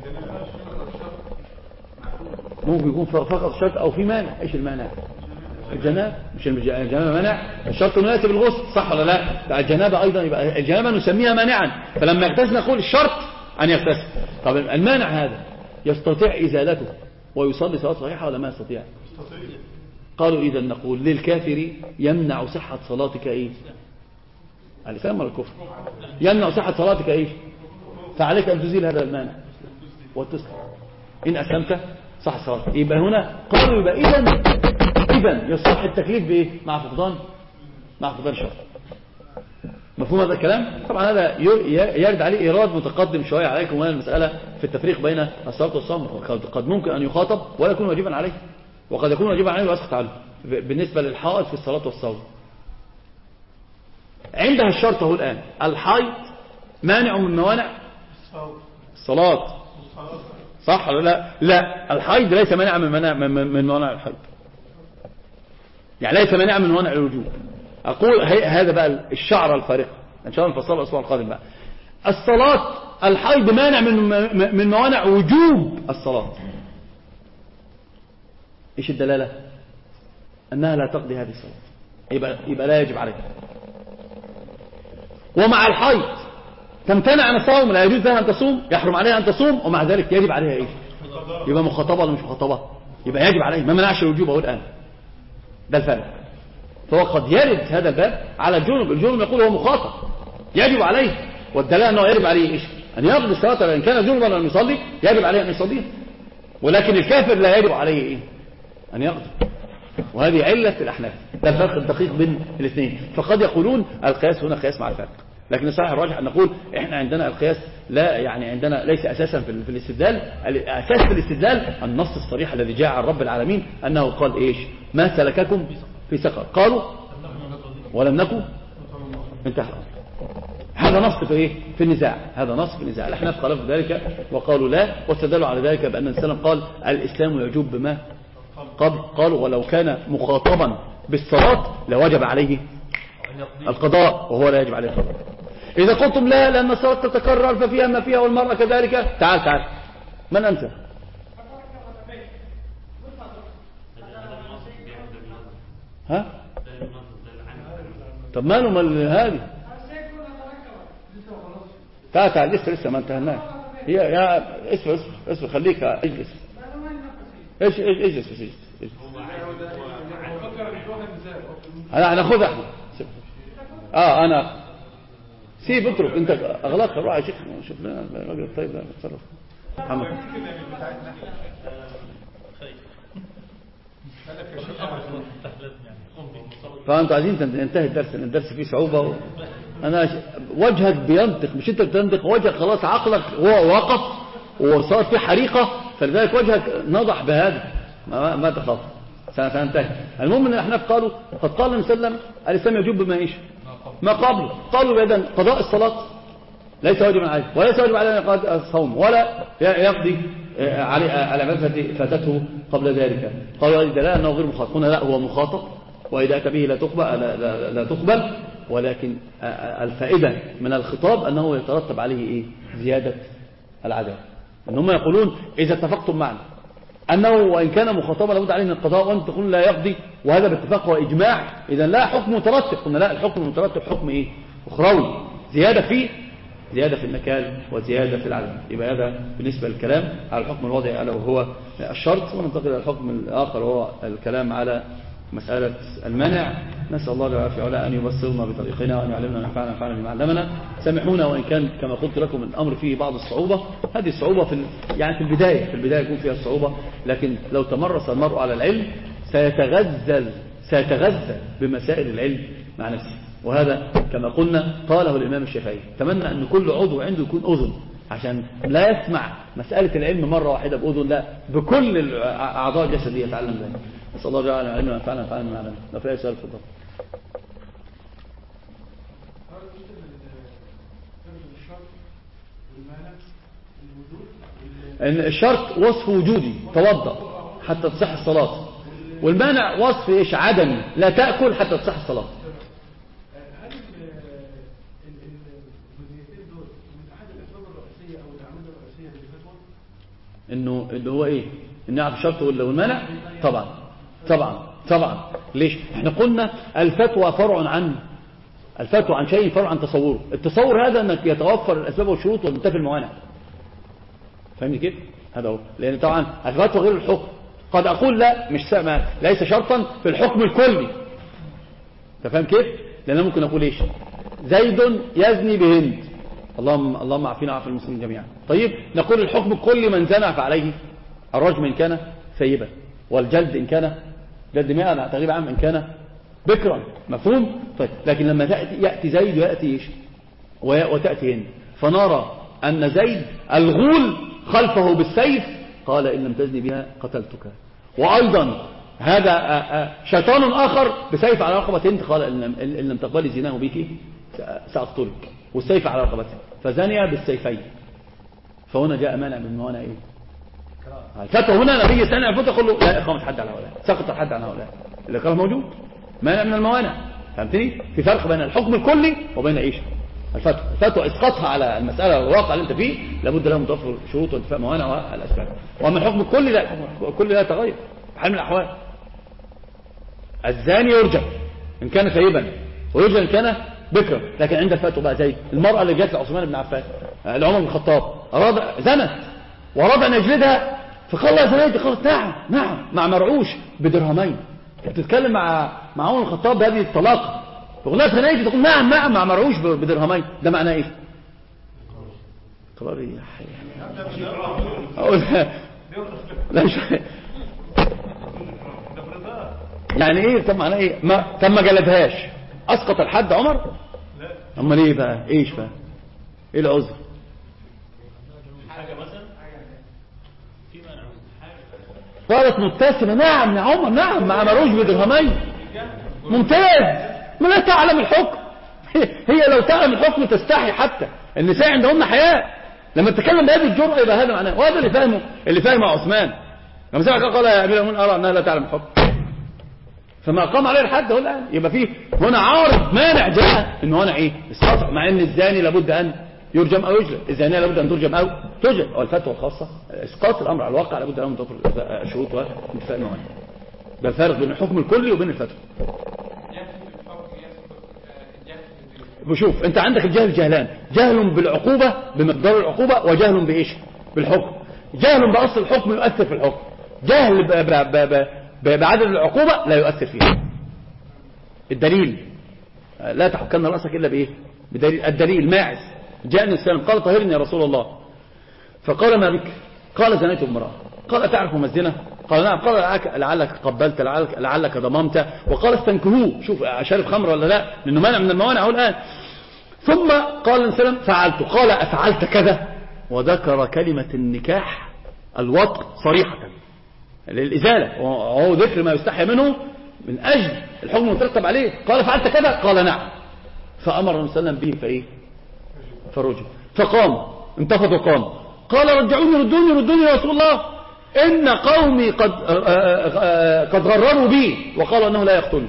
ممكن يكون فقط شرط او في مانع؟ ايش المانع؟ الجنابة، مش الجنابة مانع، الشرط انه ياتي بالغسل، صح ولا لا؟ الجنابة ايضا يبقى الجنابة نسميها مانعا، فلما يغتسل نقول الشرط ان يغتسل. طب المانع هذا يستطيع ازالته ويصلي صلاة صحيحة ولا ما يستطيع؟ قالوا اذا نقول للكافر يمنع صحة صلاتك ايه؟ الإسلام ولا الكفر؟ يمنع صحة صلاتك ايه؟ فعليك ان تزيل هذا المانع وتسلم. ان اسلمت صح صلاتك. يبقى هنا قالوا يبقى اذا اذا يصح التكليف بايه؟ مع فقدان مع فقدان شرط. مفهوم هذا الكلام؟ طبعا هذا يرد عليه ايراد متقدم شويه عليكم، وهي المساله في التفريق بين الصلاه والصوم. قد ممكن ان يخاطب ولا يكون واجبا عليه، وقد يكون واجبا عليه ويسقط عنه بالنسبه للحائض في الصلاه والصوم. عندها الشرط اهو الان، الحائض مانع من موانع الصلاه، صح ولا لا؟ لا، الحائض ليس مانع من منع من موانع الحيض، يعني ليس مانع من موانع الوجوب. اقول هذا بقى الشعره الفارقه، ان شاء الله نفصلها الاسبوع القادم بقى. الصلاه الحيض مانع من من موانع وجوب الصلاه. ايش الدلاله؟ انها لا تقضي هذه الصلاه، يبقى يبقى لا يجب عليها. ومع الحيض تمتنع عن الصوم، لا يجوز لها ان تصوم، يحرم عليها ان تصوم، ومع ذلك يجب عليها ايه؟ يبقى مخاطبه ولا مش مخاطبه؟ يبقى يجب عليها، ما منعش الوجوب اهو الان. ده الفرق. فهو قد يرد هذا الباب على الجنوب، الجنوب يقول هو مخاطب يجب عليه، والدلاله انه يجب عليه ايش؟ ان يقضي الصلاه، ان كان جنبا ان يصلي يجب عليه ان يصليها، ولكن الكافر لا يجب عليه ايه؟ ان يقضي. وهذه عله الاحناف، ده الفرق الدقيق بين الاثنين. فقد يقولون القياس هنا قياس مع الفرق، لكن الصحيح الراجح ان نقول احنا عندنا القياس لا يعني عندنا ليس اساسا في الاستدلال، الاساس في الاستدلال النص الصريح الذي جاء عن رب العالمين انه قال ايش؟ ما سلككم في سقر؟ قالوا ولم نكن انتهى. هذا نص في ايه؟ في النزاع، هذا نص في النزاع. الاحناف خالفوا ذلك وقالوا لا، واستدلوا على ذلك بان النبي صلى الله عليه وسلم قال الاسلام يجوب بما قبل. قالوا ولو كان مخاطبا بالصلاه لوجب عليه القضاء، وهو لا يجب عليه القضاء. اذا قلتم لا لان الصلاه تتكرر ففيها ما فيها والمراه كذلك، تعال تعال من انت؟ ها؟ طب ماله مال هذه؟ تعال تعال لسه لسه ما انتهيناش. هي يا اسف اسف اسف خليك اجلس. ايش ايش اجلس اجلس اجلس. انا هناخدها احنا. اه انا سيب اترك انت اغلقها، روح يا شيخ شوف لنا الراجل الطيب ده اتصرف. محمد فانتوا عايزين ينتهي الدرس، الدرس فيه صعوبه و... انا وجهك بينطق، مش انت بتنطق، وجهك خلاص عقلك هو وقف وصار في حريقه، فلذلك وجهك نضح بهذا. ما, ما تخاف سننتهي. المهم ان الاحناف قالوا قد قال النبي صلى الله عليه وسلم الاسلام يجوب بما ايش؟ ما قبله. قالوا باذن قضاء الصلاه ليس واجبا عليه، وليس واجب عليه ان يقضي الصوم، ولا يقضي على العباده فاتته قبل ذلك. قالوا هذه دلاله انه غير مخاطب. هنا لا، هو مخاطب، واذا اتى به لا تقبل لا, لا, لا تقبل، ولكن الفائده من الخطاب انه يترتب عليه ايه؟ زياده العداله. ان هم يقولون اذا اتفقتم معنا انه وان كان مخاطبا لابد عليه من القضاء، وانت تقول لا يقضي، وهذا باتفاق واجماع، اذا لا حكم مترتب. قلنا لا، الحكم المترتب حكم ايه؟ اخروي، زياده فيه زيادة في النكال وزيادة في العدم. يبقى هذا بالنسبة للكلام على الحكم الوضعي ألا وهو الشرط. وننتقل إلى الحكم الآخر وهو الكلام على مسألة المنع. نسأل الله العافية ولا أن يبصرنا بطريقنا وأن يعلمنا ونفعنا ونفعنا بما علمنا. سامحونا وإن كان كما قلت لكم الأمر فيه بعض الصعوبة. هذه الصعوبة في يعني في البداية في البداية يكون فيها الصعوبة، لكن لو تمرس المرء على العلم سيتغزل سيتغزل بمسائل العلم مع نفسه. وهذا كما قلنا قاله الإمام الشافعي، تمنى أن كل عضو عنده يكون أذن، عشان لا يسمع مسألة العلم مرة واحدة بأذن، لا بكل أعضاء الجسد يتعلم ذلك. نسأل الله تعالى أن يعلمنا ونفعنا ونفعنا بما علمنا. لو في أي سؤال اتفضل. إن الشرط وصف وجودي، توضأ حتى تصح الصلاة، والمانع وصف إيش؟ عدمي، لا تأكل حتى تصح الصلاة. انه اللي هو ايه؟ ان يعرف الشرط والمانع. طبعا طبعا طبعا ليش؟ احنا قلنا الفتوى فرع عن الفتوى عن شيء فرع عن تصوره. التصور هذا انك يتوفر الاسباب والشروط وتنتفي الموانع. فاهمني كيف؟ هذا هو. لان طبعا الفتوى غير الحكم. قد اقول لا مش سامع ليس شرطا في الحكم الكلي. انت فاهم كيف؟ لان انا ممكن اقول ايش؟ زيد يزني بهند. اللهم اللهم اعفينا وعافي المسلمين جميعا. طيب نقول الحكم الكلي من زنى فعليه الرجم ان كان ثيبا، والجلد ان كان جلد مئة تغريب عام ان كان بكرا. مفهوم؟ طيب لكن لما تأتي يأتي زيد ويأتي إيش وتأتي هند، فنرى أن زيد الغول خلفه بالسيف قال إن لم تزني بها قتلتك. وأيضا هذا شيطان آخر بسيف على رقبة هند قال إن لم تقبلي زناه بك سأقتلك، والسيف على رقبته، فزنيا بالسيفين. فهنا جاء مانع من موانع إيه؟ الفتوى هنا نبي سنة الفتوى يقول له لا إقامة حد على هؤلاء، سقط الحد عن هؤلاء. الإقامة موجود، مانع من الموانع. فهمتني؟ في فرق بين الحكم الكلي وبين ايش؟ الفتوى. الفتوى اسقاطها على المسألة الواقع اللي انت فيه لابد لها من توفر شروط وانتفاء موانع والاسباب. واما الحكم الكلي لا، الحكم الكلي لا يتغير بحال من الاحوال. الزاني يرجم ان كان ثيبا ويرجم ان كان بكرا. لكن عند الفتوى بقى زي المرأة اللي جات لعثمان بن عفان لعمر بن الخطاب اراد زنت واراد ان يجلدها فقال لها زنيتي، قالت نعم نعم مع مرعوش بدرهمين. بتتكلم مع مع عمر الخطاب بهذه الطلاقه، تقول لها زنيتي تقول نعم نعم مع مرعوش بدرهمين. ده معناه ايه؟ قرار ايه يا حي اقول لا مش يعني ايه؟ طب معناه ايه؟ ما طب ما جلدهاش اسقط الحد عمر؟ لا. امال ايه بقى؟ ايش بقى؟ ايه العذر؟ حاجه مثلا في مانع قالت مبتسمه نعم يا عمر نعم مع مروج بدرهمين. ممتاز. ما لا تعلم الحكم. هي لو تعلم الحكم تستحي. حتى النساء عندهن حياء. لما تتكلم بهذه الجرأة يبقى هذا معناه. وهذا اللي فاهمه اللي فاهمه عثمان لما سمع قال يا امير المؤمنين ارى انها لا تعلم الحكم فما قام عليه الحد. هو الان يبقى فيه هنا عارض مانع جاء انه هنا ايه؟ اسقاط. مع ان الزاني لابد ان يرجم او يجلد، الزانيه لابد ان ترجم او تجلد. والفتوى الخاصه اسقاط الامر على الواقع لابد ان توفر شروط وانتفاء الموانع. ده الفرق بين الحكم الكلي وبين الفتوى. بشوف انت عندك الجهل جهلان، جهل بالعقوبه بمقدار العقوبه وجهل بايش؟ بالحكم. جهل باصل الحكم يؤثر في الحكم، جهل ب ب ب ب بعدد العقوبه لا يؤثر فيها. الدليل لا تحكمن راسك الا بايه؟ بدليل. الدليل ماعز جاء النبي صلى الله عليه وسلم قال طهرني يا رسول الله، فقال ما بك؟ قال زنيت امراه. قال تعرف ما الزنا؟ قال نعم. قال لعلك قبلت لعلك, لعلك ضممت. وقال استنكهوه، شوف شارب خمر ولا لا، لانه مانع من الموانع هو الان. ثم قال النبي صلى الله عليه وسلم فعلت. قال افعلت كذا؟ وذكر كلمه النكاح الوطء صريحه للازاله، وهو ذكر ما يستحي منه من اجل الحكم المترتب عليه. قال فعلت كذا؟ قال نعم. فامر النبي صلى الله عليه وسلم به فايه؟ فرجع. فقام انتفض وقام. قال رجعوني ردوني ردوني يا رسول الله، إن قومي قد قد غرروا بي وقالوا أنه لا يقتلني.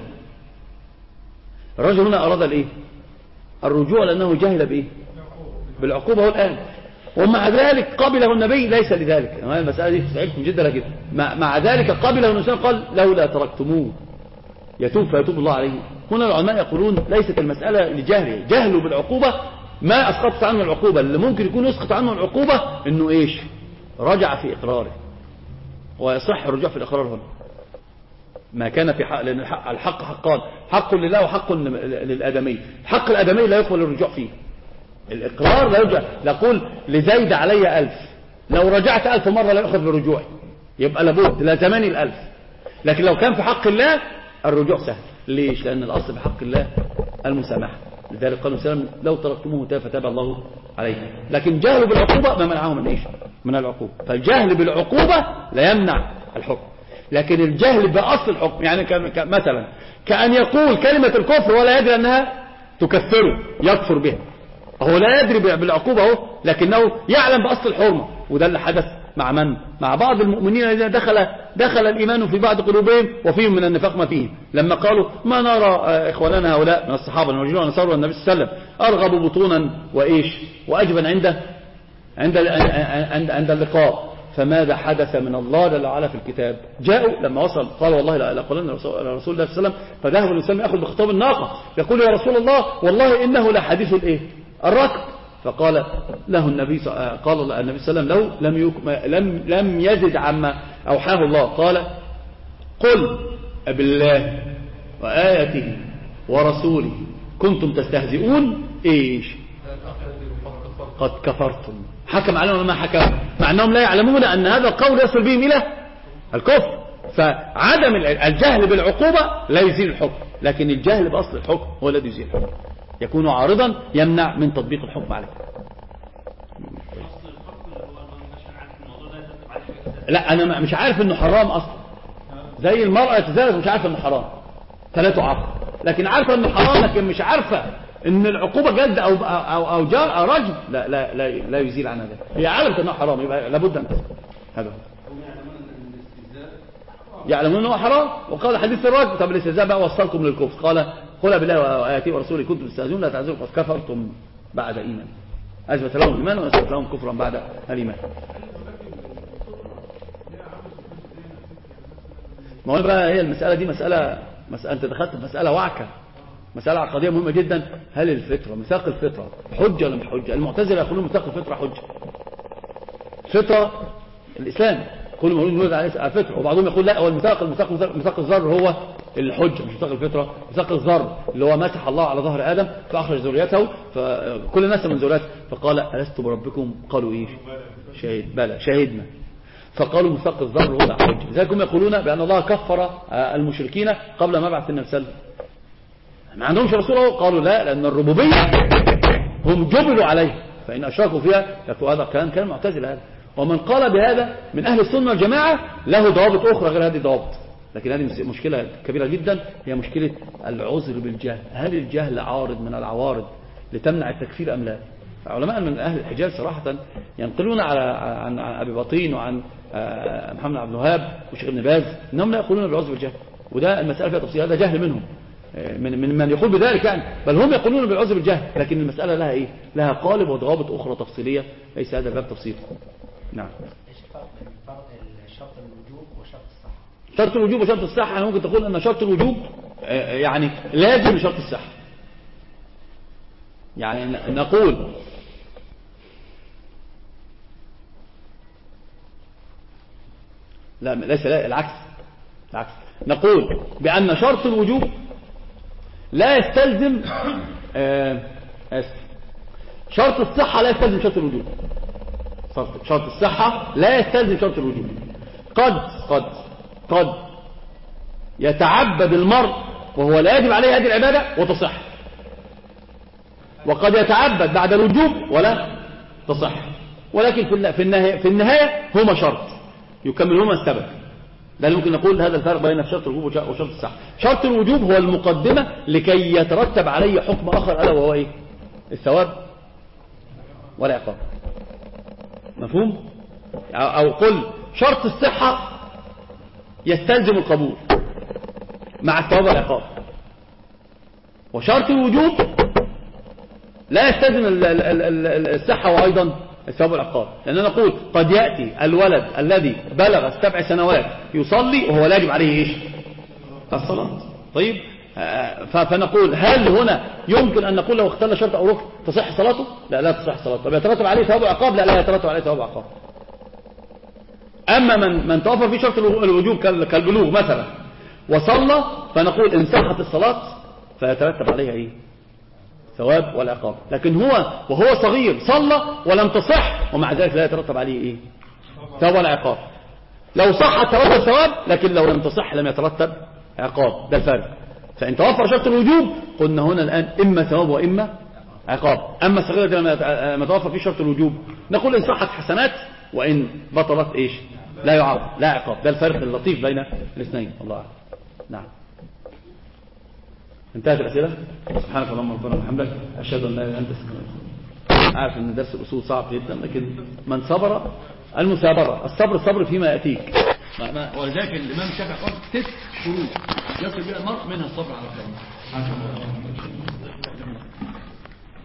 الرجل هنا أراد الإيه؟ الرجوع لأنه جاهل بإيه؟ بالعقوبة هو الآن. ومع ذلك قبله النبي ليس لذلك. المسألة دي تسعدكم جدا لكن مع ذلك قبله النبي قال لولا تركتموه يتوب فيتوب الله عليه. هنا العلماء يقولون ليست المسألة لجهله، جهله بالعقوبة ما أسقطت عنه العقوبة. اللي ممكن يكون يسقط عنه العقوبة إنه إيش؟ رجع في إقراره، ويصح الرجوع في الإقرار هنا ما كان في حق. لأن الحق, الحق حقان، حق لله وحق للآدمي. حق الآدمي لا يقبل الرجوع فيه. الإقرار لا يرجع. نقول لزيد علي ألف، لو رجعت ألف مرة لا يأخذ برجوعي، يبقى لابد لزماني الألف. لكن لو كان في حق الله الرجوع سهل. ليش؟ لأن الأصل بحق الله المسامحة. لذلك قال وسلم لو تركتموه تاب فتاب الله عليه. لكن جهل بالعقوبة ما منعه من إيش؟ من العقوبة. فالجهل بالعقوبة لا يمنع الحكم، لكن الجهل بأصل الحكم يعني مثلا كأن يقول كلمة الكفر ولا يدري أنها تكفره يكفر بها. هو لا يدري بالعقوبة هو، لكنه يعلم بأصل الحرمة. وده اللي حدث مع من؟ مع بعض المؤمنين الذين دخل دخل الإيمان في بعض قلوبهم وفيهم من النفاق ما فيهم، لما قالوا ما نرى إخواننا هؤلاء من الصحابة المهاجرين والأنصار والنبي صلى الله عليه وسلم أرغب بطونا وإيش وأجبا عند عند عند عند اللقاء. فماذا حدث من الله جل وعلا في الكتاب؟ جاءوا لما وصل قال والله لا قلنا لرسول الله صلى الله عليه وسلم، فذهب الإنسان يأخذ بخطاب الناقة يقول يا رسول الله والله إنه لحديث الإيه؟ الركب. فقال له النبي قال النبي صلى الله عليه وسلم له لم لم لم يزد عما أوحاه الله، قال قل بالله وآياته ورسوله كنتم تستهزئون ايش قد كفرتم. حكم عليهم ما حكم مع انهم لا يعلمون ان هذا القول يصل بهم الى الكفر. فعدم الجهل بالعقوبة لا يزيل الحكم، لكن الجهل بأصل الحكم هو الذي يزيل الحكم، يكون عارضا يمنع من تطبيق الحكم عليه. لا انا مش عارف انه حرام اصلا، زي المرأة تزالت مش عارفة انه حرام فلا تعاقب، لكن عارفة انه حرام لكن مش عارفة ان العقوبة جلد او او او جار او رجم، لا لا لا, لا يزيل عنها ذلك. هي عارفة انه حرام يبقى لابد ان تسكت. هذا يعلمون انه حرام. وقال حديث الرجل طب الاستهزاء بقى وصلكم للكفر، قال قل بالله وآياته ورسوله كنتم تستهزئون لا تعتذروا قد كفرتم بعد ايمان. اثبت لهم الايمان واثبت لهم كفرا بعد الايمان. ما هو بقى هي المسألة دي مسألة مسألة انت دخلت في مسألة وعكة، مسألة عقدية مهمة جدا. هل الفطرة ميثاق الفطرة حجة ولا مش حجة؟ المعتزلة يقولون ميثاق الفطرة حجة. الفطرة الإسلام كل مولود يولد على الفطرة، وبعضهم يقول لا هو الميثاق الميثاق ميثاق الذر هو الحجة مش ميثاق الفطرة. ميثاق الذر اللي هو مسح الله على ظهر آدم فأخرج ذريته فكل الناس من ذريته فقال ألست بربكم قالوا إيش شهد بلى شهدنا، فقالوا ميثاق الذر هو الحجة. لذلك هم يقولون بأن الله كفر المشركين قبل ما بعث النبي صلى الله عليه وسلم. ما عندهمش رسول قالوا لا لأن الربوبية هم جبلوا عليه فإن أشركوا فيها يقول هذا كلام كلام معتزل هذا. ومن قال بهذا من أهل السنة والجماعة له ضوابط أخرى غير هذه الضوابط، لكن هذه مشكلة كبيرة جدا هي مشكلة العذر بالجهل. هل الجهل عارض من العوارض لتمنع التكفير أم لا؟ علماء من أهل الحجاز صراحة ينقلون على عن أبي بطين وعن محمد عبد الوهاب وشيخ ابن باز إنهم لا يقولون بالعذر بالجهل، وده المسألة فيها تفصيل، هذا جهل منهم من من من يقول بذلك يعني، بل هم يقولون بالعذر بالجهل، لكن المسألة لها إيه؟ لها قالب وضوابط أخرى تفصيلية ليس هذا الباب تفصيل. نعم. ايش الفرق بين شرط الوجوب وشرط الصحة؟ شرط الوجوب وشرط الصحة يعني ممكن تقول أن شرط الوجوب يعني لازم شرط الصحة. يعني نقول لا ليس لا العكس العكس نقول بأن شرط الوجوب لا يستلزم آه شرط الصحة لا يستلزم شرط الوجوب. شرط الصحة لا يستلزم شرط الوجوب. قد قد قد يتعبد المرء وهو لا يجب عليه هذه العبادة وتصح، وقد يتعبد بعد الوجوب ولا تصح، ولكن في النهاية في النهاية هما شرط يكملهما السبب. ده اللي ممكن نقول هذا الفرق بين شرط الوجوب وشرط الصحة. شرط الوجوب هو المقدمة لكي يترتب عليه حكم آخر ألا وهو إيه؟ الثواب والعقاب. مفهوم؟ أو قل شرط الصحة يستلزم القبول مع الثواب والعقاب، وشرط الوجوب لا يستلزم الصحة وأيضا الثواب والعقاب. لأننا نقول قد يأتي الولد الذي بلغ سبع سنوات يصلي وهو لا يجب عليه إيش؟ الصلاة. طيب فنقول هل هنا يمكن أن نقول لو اختل شرط أو ركن تصح صلاته؟ لا لا تصح صلاته. طب يترتب عليه ثواب وعقاب؟ لا لا يترتب عليه ثواب وعقاب. أما من من توفر فيه شرط الوجوب كالبلوغ مثلا وصلى فنقول إن صحت الصلاة فيترتب عليها إيه؟ ثواب والعقاب. لكن هو وهو صغير صلى ولم تصح ومع ذلك لا يترتب عليه إيه؟ ثواب والعقاب. لو صح ترتب ثواب لكن لو لم تصح لم يترتب عقاب. ده الفرق. فإن توفر شرط الوجوب قلنا هنا الآن إما ثواب وإما عقاب. أما الصغير لما توفر فيه شرط الوجوب نقول إن صحت حسنات وإن بطلت إيش؟ لا يعاقب لا عقاب. ده الفرق اللطيف بين الاثنين. الله أعلم. نعم. انتهت الأسئلة. سبحانك اللهم ربنا وبحمدك أشهد أن لا إله إلا أنت أستغفرك. عارف أن درس الأصول صعب جدا لكن من صبر المثابرة الصبر الصبر فيما يأتيك. ولذلك الإمام الشافعي قال ست شروط يصل بها المرء منها الصبر على الخير.